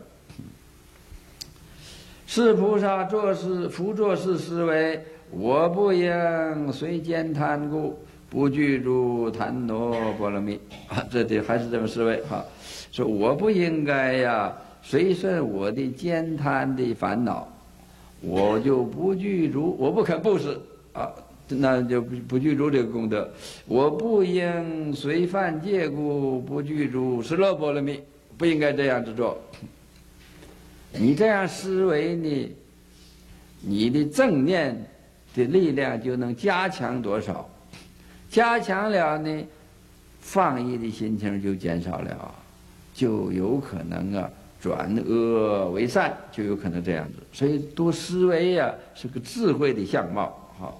是菩萨作事，复作是思维，我不应随见贪故，不具如檀罗波罗蜜。这里还是这么思维说我不应该呀随顺我的见贪的烦恼，我就不具足，我不肯布施那就不具足这个功德。我不应随犯戒故，不具足十乐波罗蜜，不应该这样子做。你这样思维呢，你的正念的力量就能加强多少？加强了呢，放逸的心情就减少了，就有可能转恶为善，就有可能这样子。所以多思维是个智慧的相貌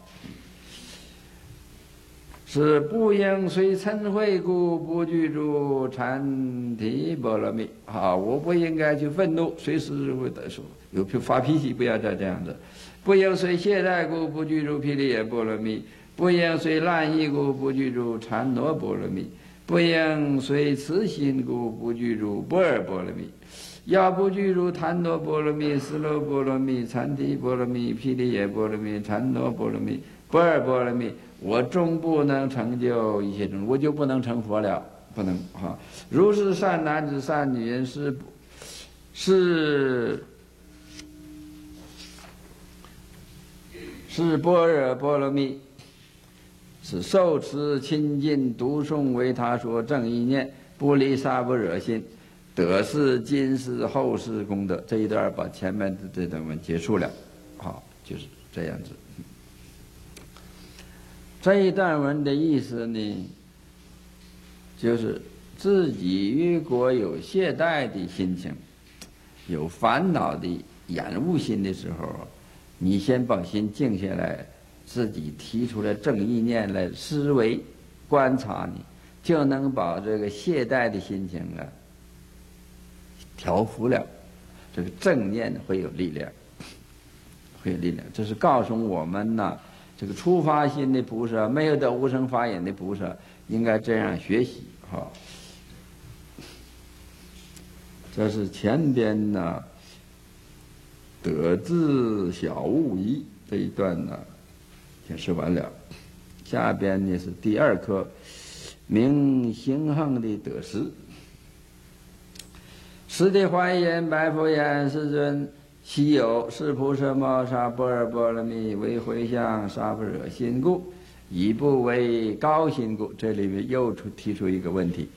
是不应随嗔恚故，不具足禅提波罗蜜。我不应该去愤怒，随时会说有发脾气，不要再这样子。不应随懈怠故，不具足毗梨耶波罗蜜。不应随滥意故，不具足禅罗波罗蜜。不应随慈心故，不具足般若波罗蜜。要不具足檀罗波罗蜜、斯罗波罗蜜、禅提波罗蜜、毗梨耶波罗蜜、禅罗波罗蜜、般若波罗蜜，我终不能成就一切众，我就不能成佛了，不能如是善男子善女人是般若波罗蜜，是受持亲近读诵为他说正意念，不离杀不惹心，得是今世后世功德。这一段把前面的这段文结束了就是这样子。这一段文的意思呢，就是自己如果有懈怠的心情，有烦恼的厌恶心的时候，你先把心静下来，自己提出来正意念来思维观察，你就能把这个懈怠的心情调伏了，这个正念会有力量，会有力量。这是告诉我们这个初发心的菩萨，没有得无生法忍的菩萨，应该这样学习这是前边得智小悟疑这一段解释完了，下边呢是第二课，明行行的得失。师弟还言：白佛言，世尊， 昔有是菩萨摩萨般若波罗蜜为回向萨婆惹心故，以不为高心故。这里面又提出一个问题，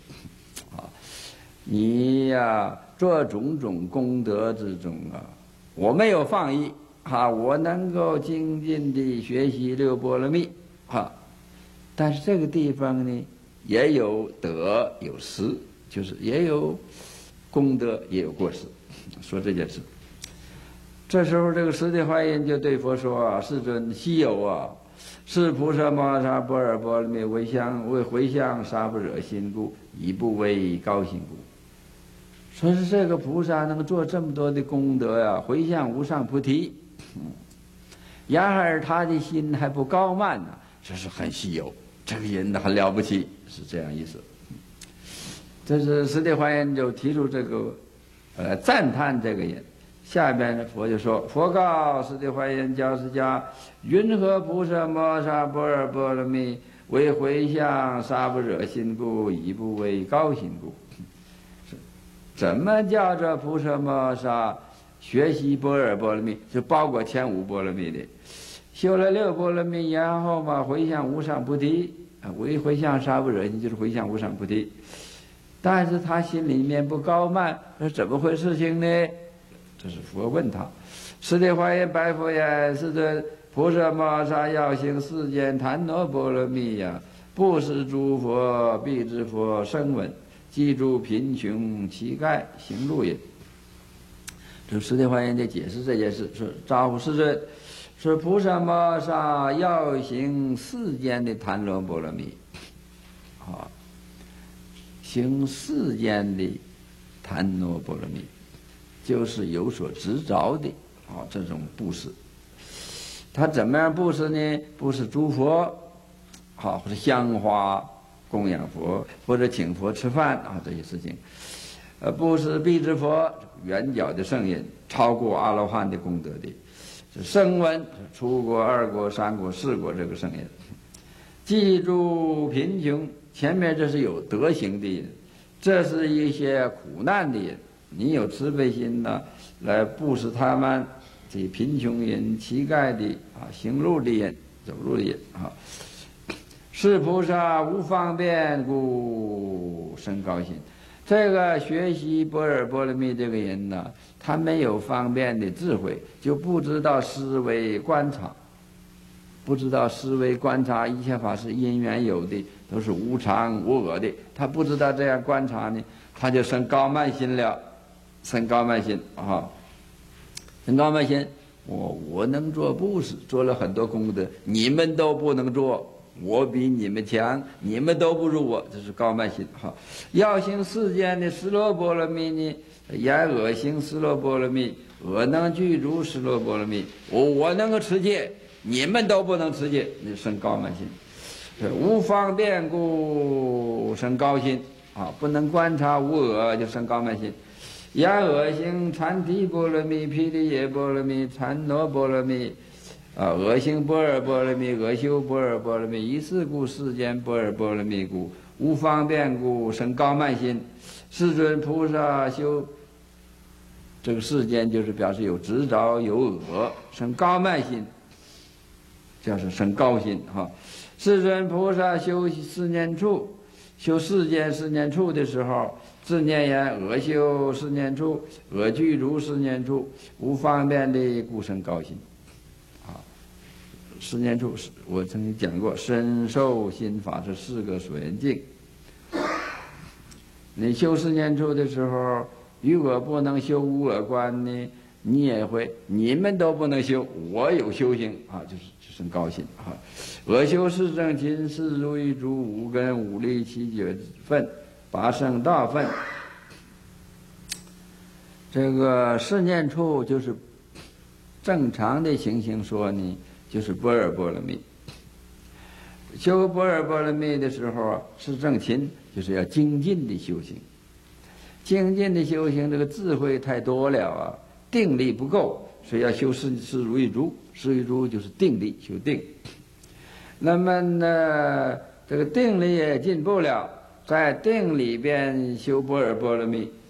你呀做种种功德之中我没有放逸我能够精进地学习六波罗蜜但是这个地方呢也有得有失，就是也有功德也有过失。说这件事，这时候这个释迦桓因就对佛说世尊，昔有是菩萨摩萨般若波罗蜜为回向萨婆惹心故，以不为高心故。说是这个菩萨能做这么多的功德回向无上菩提，然而他的心还不高慢这是很稀有，这个人很了不起，是这样意思。这是释迦桓因就提出这个赞叹这个人。下边佛就说，佛告释迦桓因教释迦，云何菩萨摩萨般若波罗蜜为回向萨婆惹心故，以不为高心故。怎么叫做菩萨摩萨学习般若波罗蜜，就包括前五波罗蜜的，修了六波罗蜜，然后回向无上菩提回向萨婆惹心，就是回向无上菩提。但是他心里面不高慢，这怎么回事情呢？这是佛问他。释迦桓因白佛言：世尊，菩萨摩萨要行世间檀那波罗蜜不使诸佛必知佛声闻，记住贫穷乞丐行路也。这释迦桓因在解释这件事，说招呼世尊，说菩萨摩萨要行世间的檀那波罗蜜行世间的檀那波罗蜜，就是有所执着的这种布施。他怎么样布施呢？布施诸佛或者香花供养佛，或者请佛吃饭这些事情。布施必知佛圆角的圣人，超过阿罗汉的功德的，是声闻出国二国三国四国这个圣人。记住贫穷，前面这是有德行的人，这是一些苦难的人，你有慈悲心来布施他们，这贫穷人、乞丐的行路的人、走路的人是菩萨无方便故生高兴。这个学习般若波罗蜜这个人他没有方便的智慧，就不知道思维观察，不知道思维观察一切法是因缘有的，都是无常无我的，他不知道这样观察呢，他就生高慢心了，生高慢心生高慢心。我能做布施，做了很多功德，你们都不能做，我比你们强，你们都不如我，这是高慢心要行世间的十罗波罗蜜呢，言我行十罗波罗蜜，我能具足十罗波罗蜜，我能够持戒，你们都不能持戒，你生高慢心。无方便故生高心不能观察无我，就生高慢心。言我行禅提波罗蜜、毗梨耶波罗蜜、禅那波罗蜜我行般若波罗蜜，我修般若波罗蜜，以是故世间般若波罗蜜故，无方便故生高慢心。世尊菩萨修这个世间，就是表示有执着有我，生高慢心，就是生高心世尊菩萨修四念处，修世间四念处的时候，自念言：我修四念处，我具足四念处，无方便的故生高心四念处我曾经讲过，身受心法是四个所缘境。你修四念处的时候，如果不能修无我观呢，你也会，你们都不能修，我有修行就是生高兴我修四正勤、四如意足、五根、五力、七觉分、八圣道分。这个四念处就是正常的情形说呢，就是般若波罗蜜。修般若波罗蜜的时候是正勤，就是要精进的修行。精进的修行，这个智慧太多了定力不够，所以要修四如意足。四如意足就是定力，修定。那么呢，这个定力也进不了，在定里边修般若波罗蜜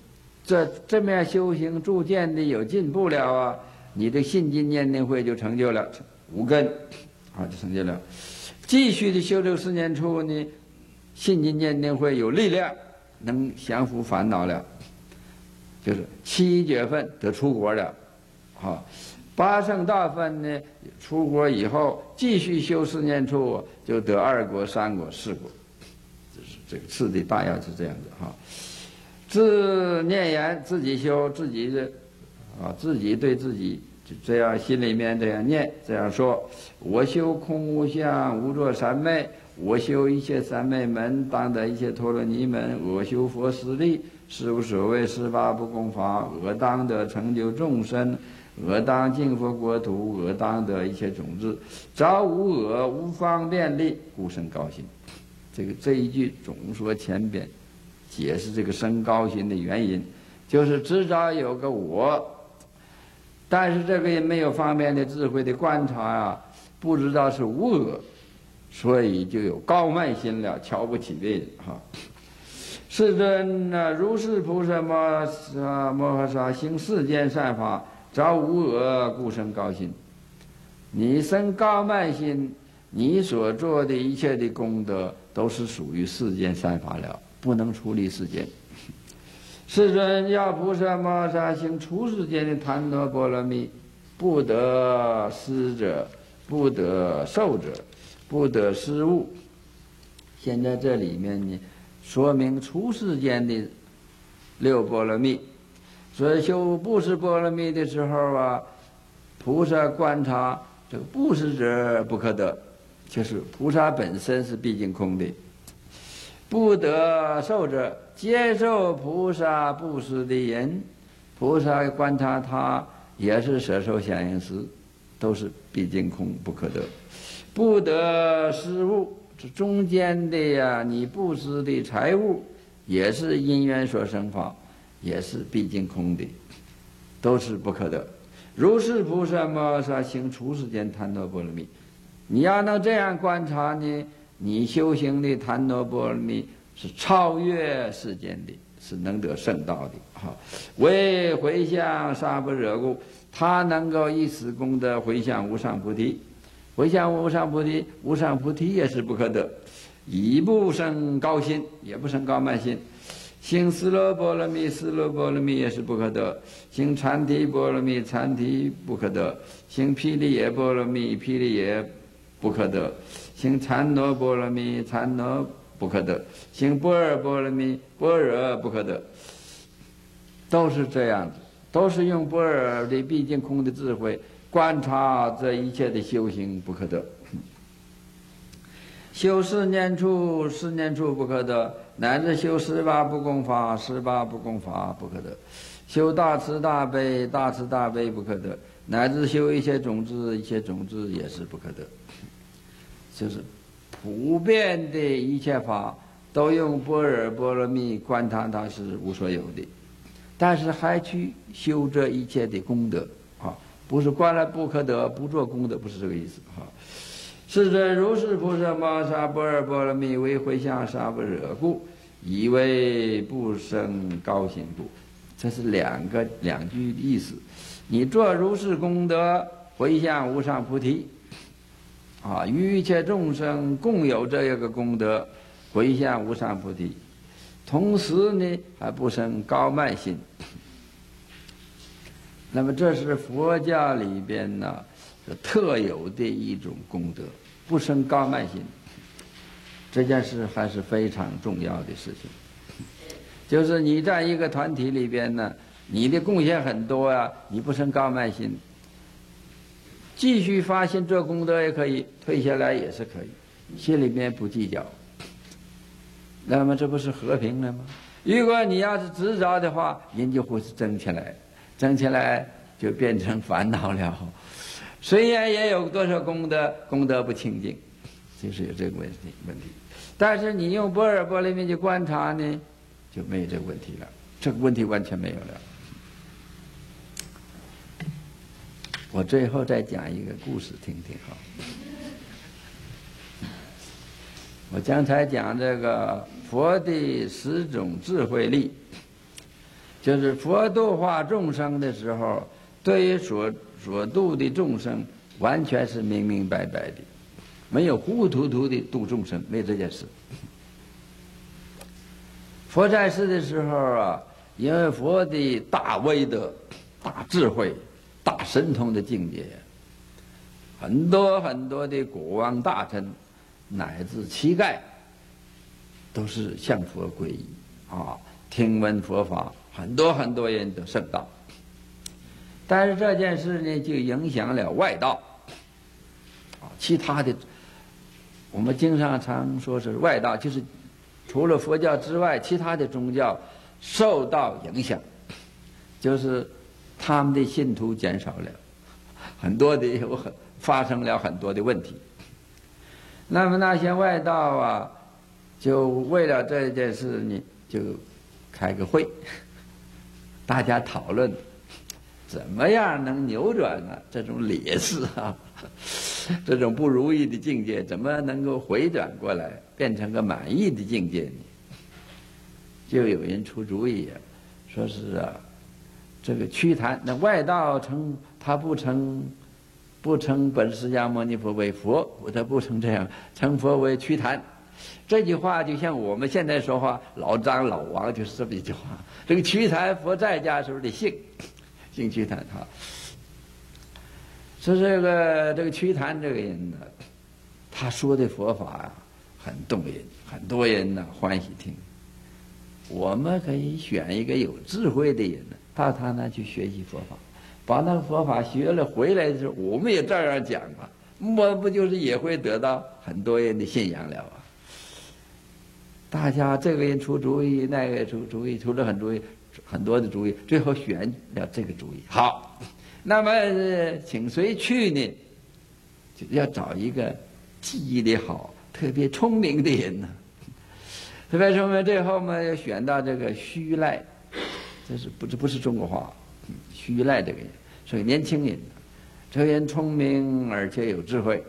这么样修行逐渐的有进步了啊，你的信心念定慧就成就了无根，就成就了。继续的修这个4念处呢，信心念定慧有力量，能降伏烦恼了，就是7觉分得出国了，8圣道分呢，出国以后继续修4念处，就得2国、3国、4国，这个次第大要是这样子自念言自己修，自己的自己对自己这样心里面这样念，这样说：我修空无相，无作三昧；我修一切三昧门，当得一切陀罗尼门；我修佛十力，实无所谓18不共法；我当得成就众生，我当净佛国土，我当得一切种子。朝无我，无方便力，故生高兴。这一句总说前边解释这个生高兴的原因，就是至少有个我，但是这个也没有方便的智慧的观察不知道是无我，所以就有高慢心了，瞧不起别人世尊如是菩萨摩诃萨行世间善法，着无我，故生高兴。你生高慢心，你所做的一切的功德都是属于世间善法了，不能出离世间。世尊要菩萨摩诃萨行出世间的檀那波罗蜜，不得施者，不得受者，不得施物。现在这里面呢，说明出世间的6波罗蜜。所以修布施波罗蜜的时候菩萨观察这个布施者不可得，就是菩萨本身是毕竟空的。不得受者，接受菩萨布施的人，菩萨观察他也是舍受相应时，都是毕竟空不可得。不得施物，这中间的你布施的财物也是因缘所生法，也是毕竟空的，都是不可得。如是菩萨摩诃萨行出世间檀那波罗蜜，你要能这样观察呢，你修行的檀那波罗蜜是超越世间的，是能得圣道的。为回向萨婆惹故，他能够以此功德回向无上菩提。回向无上菩提，无上菩提也是不可得，以不生高心，也不生高慢心。行斯罗波罗蜜，斯罗波罗蜜也是不可得；行禅提波罗蜜，禅提不可得；行毗梨耶波罗蜜，毗梨耶不可得；行禅那波罗蜜，禅那不可得；行般若波罗蜜，般若不可得。都是这样子，都是用般若的毕竟空的智慧观察这一切的修行不可得。修4念处，4念处不可得，乃至修18不共法，18不共法不可得；修大慈大悲，大慈大悲不可得；乃至修一切种子，一切种子也是不可得。就是普遍的一切法都用般若波罗蜜观察它是无所有的，但是还去修这一切的功德不是观了不可得，不做功德，不是这个意思世尊如是菩萨摩诃萨般若波罗蜜为回向萨婆惹故，以为不生高兴故。这是两句意思。你做如是功德，回向无上菩提与一切众生共有这一个功德，回向无上菩提，同时呢还不生高慢心。那么这是佛教里边特有的一种功德，不生高慢心。这件事还是非常重要的事情。就是你在一个团体里边你的贡献很多你不生高慢心，继续发心做功德也可以，退下来也是可以，心里面不计较。那么这不是和平了吗？如果你要是执着的话，人就会争起来，争起来就变成烦恼了。虽然也有多少功德，功德不清净，就是有这个问题。但是你用般若波罗蜜去观察呢，就没有这个问题了，这个问题完全没有了。我最后再讲一个故事听听我刚才讲这个佛的10种智慧力， 就是佛度化众生的时候，对于所度的众生，完全是明明白白的，没有糊涂涂的度众生，没有这件事。佛在世的时候啊，因为佛的大威德、大智慧、大神通的境界，很多很多的国王大臣乃至乞丐，都是向佛皈依啊，听闻佛法，很多很多人都圣道。但是这件事呢，就影响了外道啊，其他的，我们经常常说是外道，就是除了佛教之外，其他的宗教受到影响，就是他们的信徒减少了，很多的发生了很多的问题。那么那些外道啊，就为了这件事呢，就开个会，大家讨论怎么样能扭转呢这种劣势啊，这种不如意的境界，怎么能够回转过来，变成个满意的境界呢？就有人出主意啊，说是啊，这个祛坛，那外道他不称本释迦牟尼佛为佛，他不称这样，称佛为祛坛。这句话就像我们现在说话，老张老王就是这么一句话。这个祛坛佛在家时候得姓祛坛哈。说这个祛坛这个人呢，他说的佛法啊很动人，很多人呢欢喜听。我们可以选一个有智慧的人呢，到他那去学习佛法，把那个佛法学了回来的时候，我们也照样讲嘛，我不就是也会得到很多人的信仰了啊？大家这个人出主意，那个出主意，出了很多的主意，最后选了这个主意。好，那么请谁去呢？就要找一个记忆力好、特别聪明的人呢。特别聪明，最后嘛要选到这个须赖，这不是中国话，须赖这个人是个年轻人，这个人聪明而且有智慧。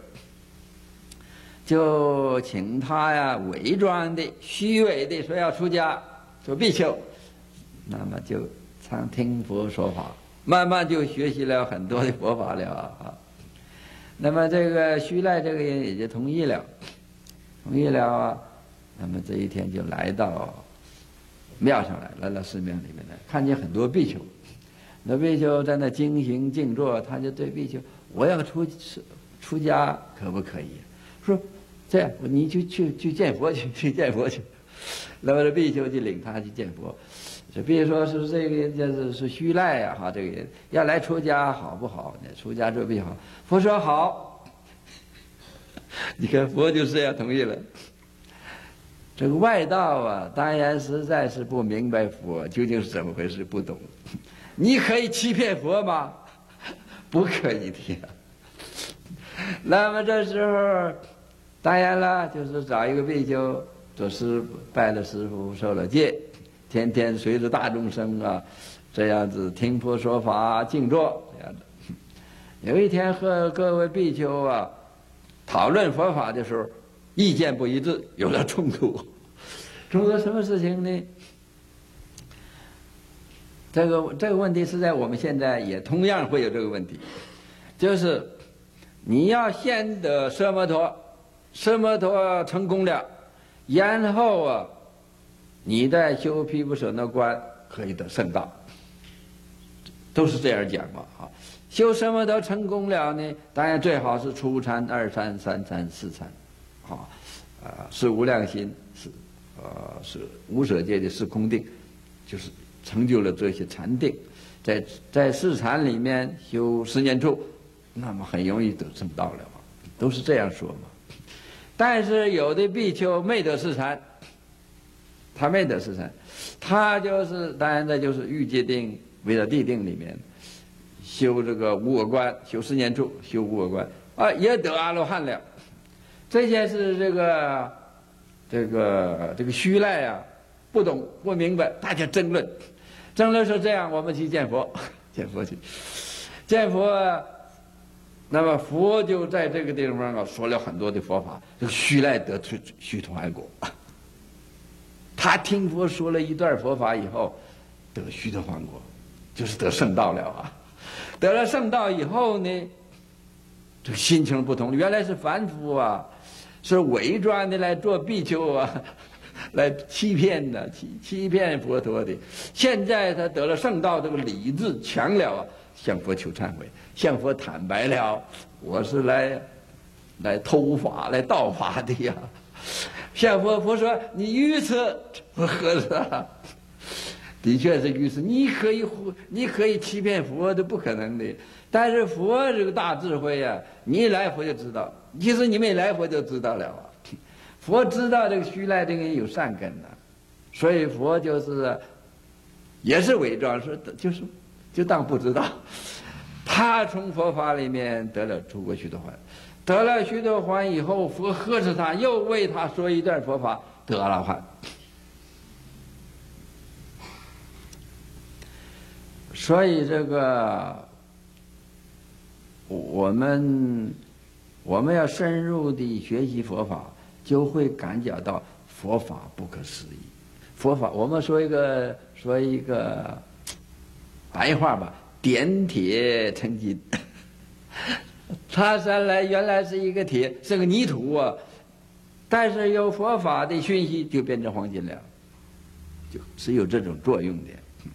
就请他呀，伪装的、虚伪的说要出家做比丘，那么就常听佛说法，慢慢就学习了很多的佛法了啊。那么这个须赖这个人也就同意了啊。那么这一天就来到庙上来到寺庙里面来，看见很多比丘，那比丘在那精行静坐，他就对比丘：“我要出家可不可以？”说。这样，你就去见佛去见佛去。那么这比丘就领他去见佛。这比如说是这个人是须赖啊，哈，这个人要来出家好不好？出家做比好。佛说好。你看佛就是这样同意了。这个外道啊，当然实在是不明白佛究竟是怎么回事，不懂。你可以欺骗佛吗？不可以的呀。那么这时候。当然了，就是找一个比丘做师傅，拜了师傅，受了戒，天天随着大众生啊，这样子听佛说法、静坐这样的。有一天和各位比丘啊讨论佛法的时候，意见不一致，有了冲突。冲突什么事情呢？这个问题是在我们现在也同样会有这个问题，就是你要先得奢摩陀成功了，然后啊，你再修毗婆舍那观可以得圣道，都是这样讲嘛啊。修奢摩陀成功了呢，当然最好是初禅、二禅、三禅、四禅，是无量心，是无舍界的是空定，就是成就了这些禅定，在四禅里面修10念处，那么很容易得圣道了嘛，都是这样说嘛。但是有的比丘没得四禅，他没得四禅，他就是当然这就是欲界定、为了地定里面修这个无我观，修10念处，修无我观啊，也得阿罗汉了。这些是这个须赖啊，不懂不明白，大家争论说这样，我们去见佛，见佛啊。那么佛就在这个地方啊说了很多的佛法，这个须赖得须陀洹果。他听佛说了一段佛法以后， 得须陀洹果，就是得圣道了啊。得了圣道以后呢，这个心情不同，原来是凡夫啊，是伪装的来做比丘啊，来欺骗的，欺骗佛陀的。现在他得了圣道，这个理智强了啊，向佛求忏悔，向佛坦白了，我是来偷法、来盗法的呀。向佛说你愚痴，和尚，的确是愚痴，你可以欺骗佛的，不可能的。但是佛这个大智慧啊，你一来佛就知道，其实你没来佛就知道了啊。佛知道这个须赖这个人有善根的，所以佛就是也是伪装，说就当不知道。他从佛法里面得了出国须陀洹，得了须陀洹以后，佛呵斥他，又为他说一段佛法，得阿罗汉。所以这个我们要深入的学习佛法，就会感觉到佛法不可思议。佛法我们说一个白话吧，点铁成金。它原来是一个铁，是个泥土啊，但是有佛法的讯息就变成黄金了，就是有这种作用的。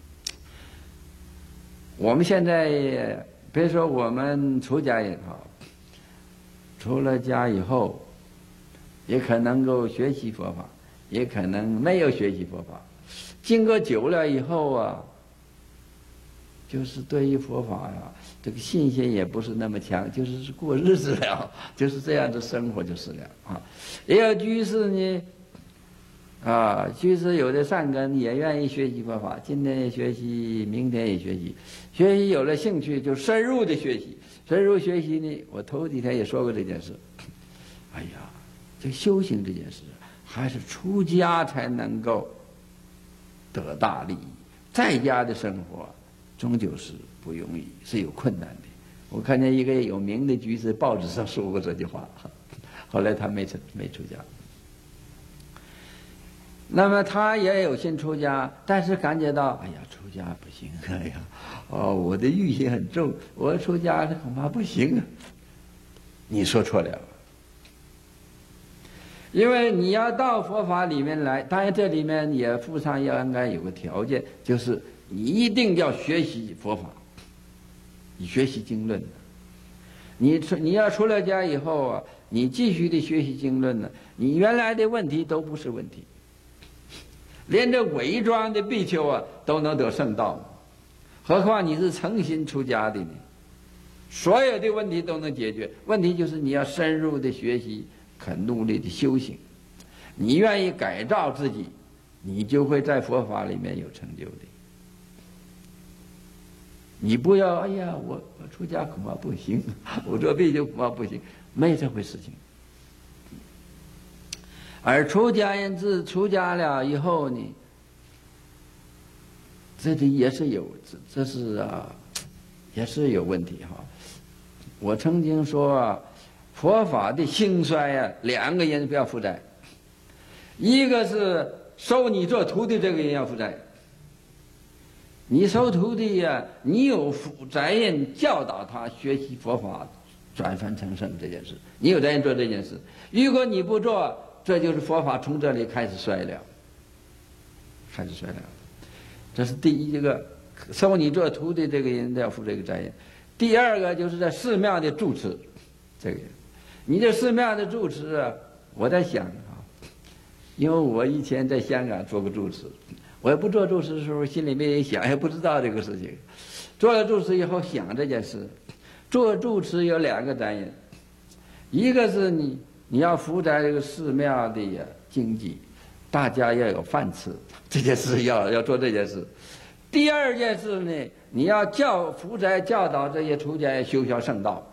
我们现在别说我们出家也好，出了家以后，也可能够学习佛法，也可能没有学习佛法。经过久了以后啊，就是对于佛法呀，这个信心也不是那么强，就是过日子了，就是这样的生活就是了啊。也有居士呢，居士有的善根也愿意学习佛法，今天也学习，明天也学习，学习有了兴趣就深入的学习，深入学习呢，我头几天也说过这件事。哎呀，这修行这件事还是出家才能够得大利益，在家的生活终究是不容易，是有困难的。我看见一个有名的居士，报纸上说过这句话，后来他没出家。那么他也有心出家，但是感觉到，哎呀，出家不行，哎呀，我的欲心很重，我出家恐怕不行啊。你说错了，因为你要到佛法里面来，当然这里面也附上应该有个条件，就是你一定要学习佛法，你学习经论。你要出了家以后啊，你继续的学习经论呢，你原来的问题都不是问题。连这伪装的比丘啊都能得圣道，何况你是诚心出家的呢？所有的问题都能解决，问题就是你要深入的学习，很努力的修行，你愿意改造自己，你就会在佛法里面有成就的。你不要哎呀，我出家恐怕不行，我做比丘恐怕不行，没这回事情。而出家人出家了以后呢，这里也是有，这是也是有问题哈。我曾经说佛法的兴衰啊，两个人不要负债，一个是收你做徒弟这个人要负债。你收徒弟呀，你有责任教导他学习佛法，转凡成圣这件事，你有责任做这件事。如果你不做，这就是佛法从这里开始衰了，开始衰了。这是第一个，收你做徒弟这个人要负这个责任。第二个就是在寺庙的住持，这个人，你这寺庙的住持啊，我在想因为我以前在香港做过住持，我也不做住持的时候，心里面也想，也不知道这个事情。做了住持以后想这件事，做住持有两个责任，一个是你要负责这个寺庙的经济，大家要有饭吃，这件事要做这件事。第二件事呢，你要负责教导这些出家修学圣道。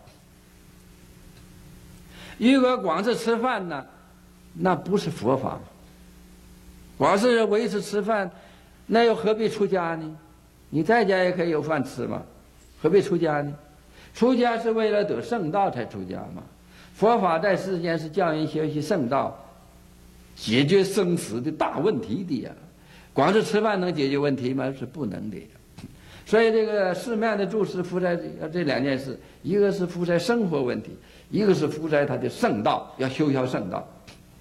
如果光是吃饭呢，那不是佛法。光是维持吃饭，那又何必出家呢？你在家也可以有饭吃嘛，何必出家呢？出家是为了得圣道才出家嘛。佛法在世间是教人学习圣道，解决生死的大问题的呀。 光是吃饭能解决问题吗？是不能的。所以这个寺庙的住持负责这两件事，一个是负责生活问题，一个是负责他的圣道，要修效圣道。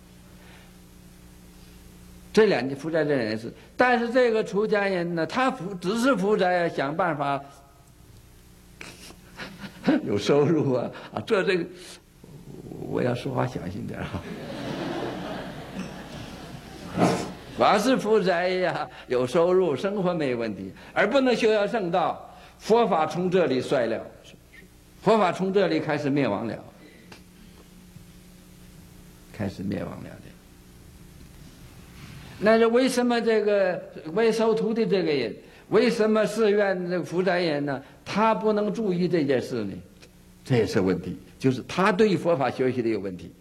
这两件负责这两件事，但是这个出家人呢，他只是负责想办法有收入啊，这个我要说话小心点啊。光是负责呀，有收入，生活没问题，而不能修要圣道。佛法从这里衰了，佛法从这里开始灭亡了，开始灭亡了的。那是为什么这个为收徒的这个人，为什么寺院这个负责人呢？他不能注意这件事呢？这也是问题，就是他对佛法学习的有问题，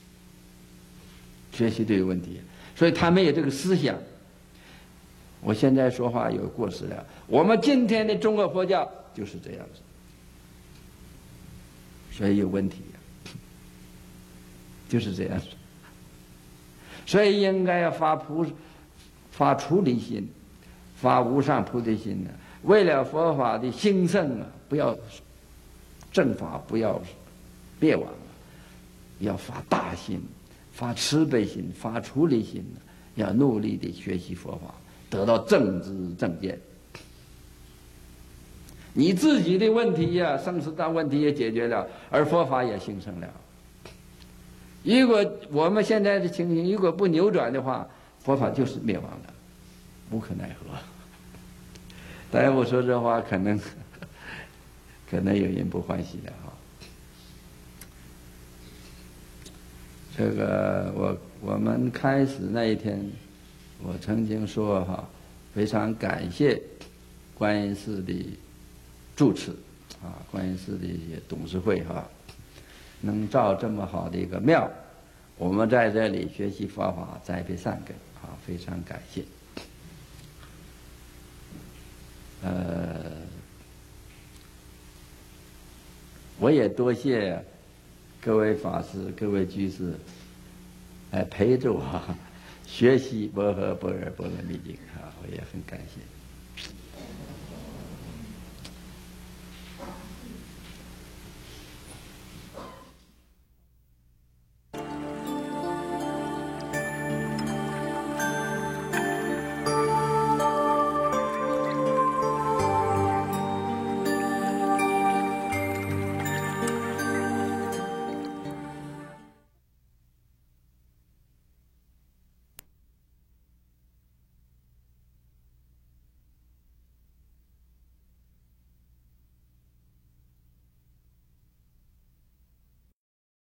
学习的有问题。所以他没有这个思想。我现在说话有过时了。我们今天的中国佛教就是这样子，所以有问题，就是这样子。所以应该要发出离心，发无上菩提心呢。为了佛法的兴盛啊，不要正法，不要灭亡，要发大心。发慈悲心，发出离心，要努力的学习佛法，得到正知正见。你自己的问题呀，生死大问题也解决了，而佛法也形成了。如果我们现在的情形如果不扭转的话，佛法就是灭亡了，无可奈何。当然我说这话可能有人不欢喜的哈。这个我们开始那一天，我曾经说哈，非常感谢观音寺的住持啊，观音寺的一些董事会哈，能造这么好的一个庙，我们在这里学习佛法，栽培善根啊，非常感谢。我也多谢各位法师、各位居士，陪着我学习《摩诃般若波罗蜜经》啊，我也很感谢。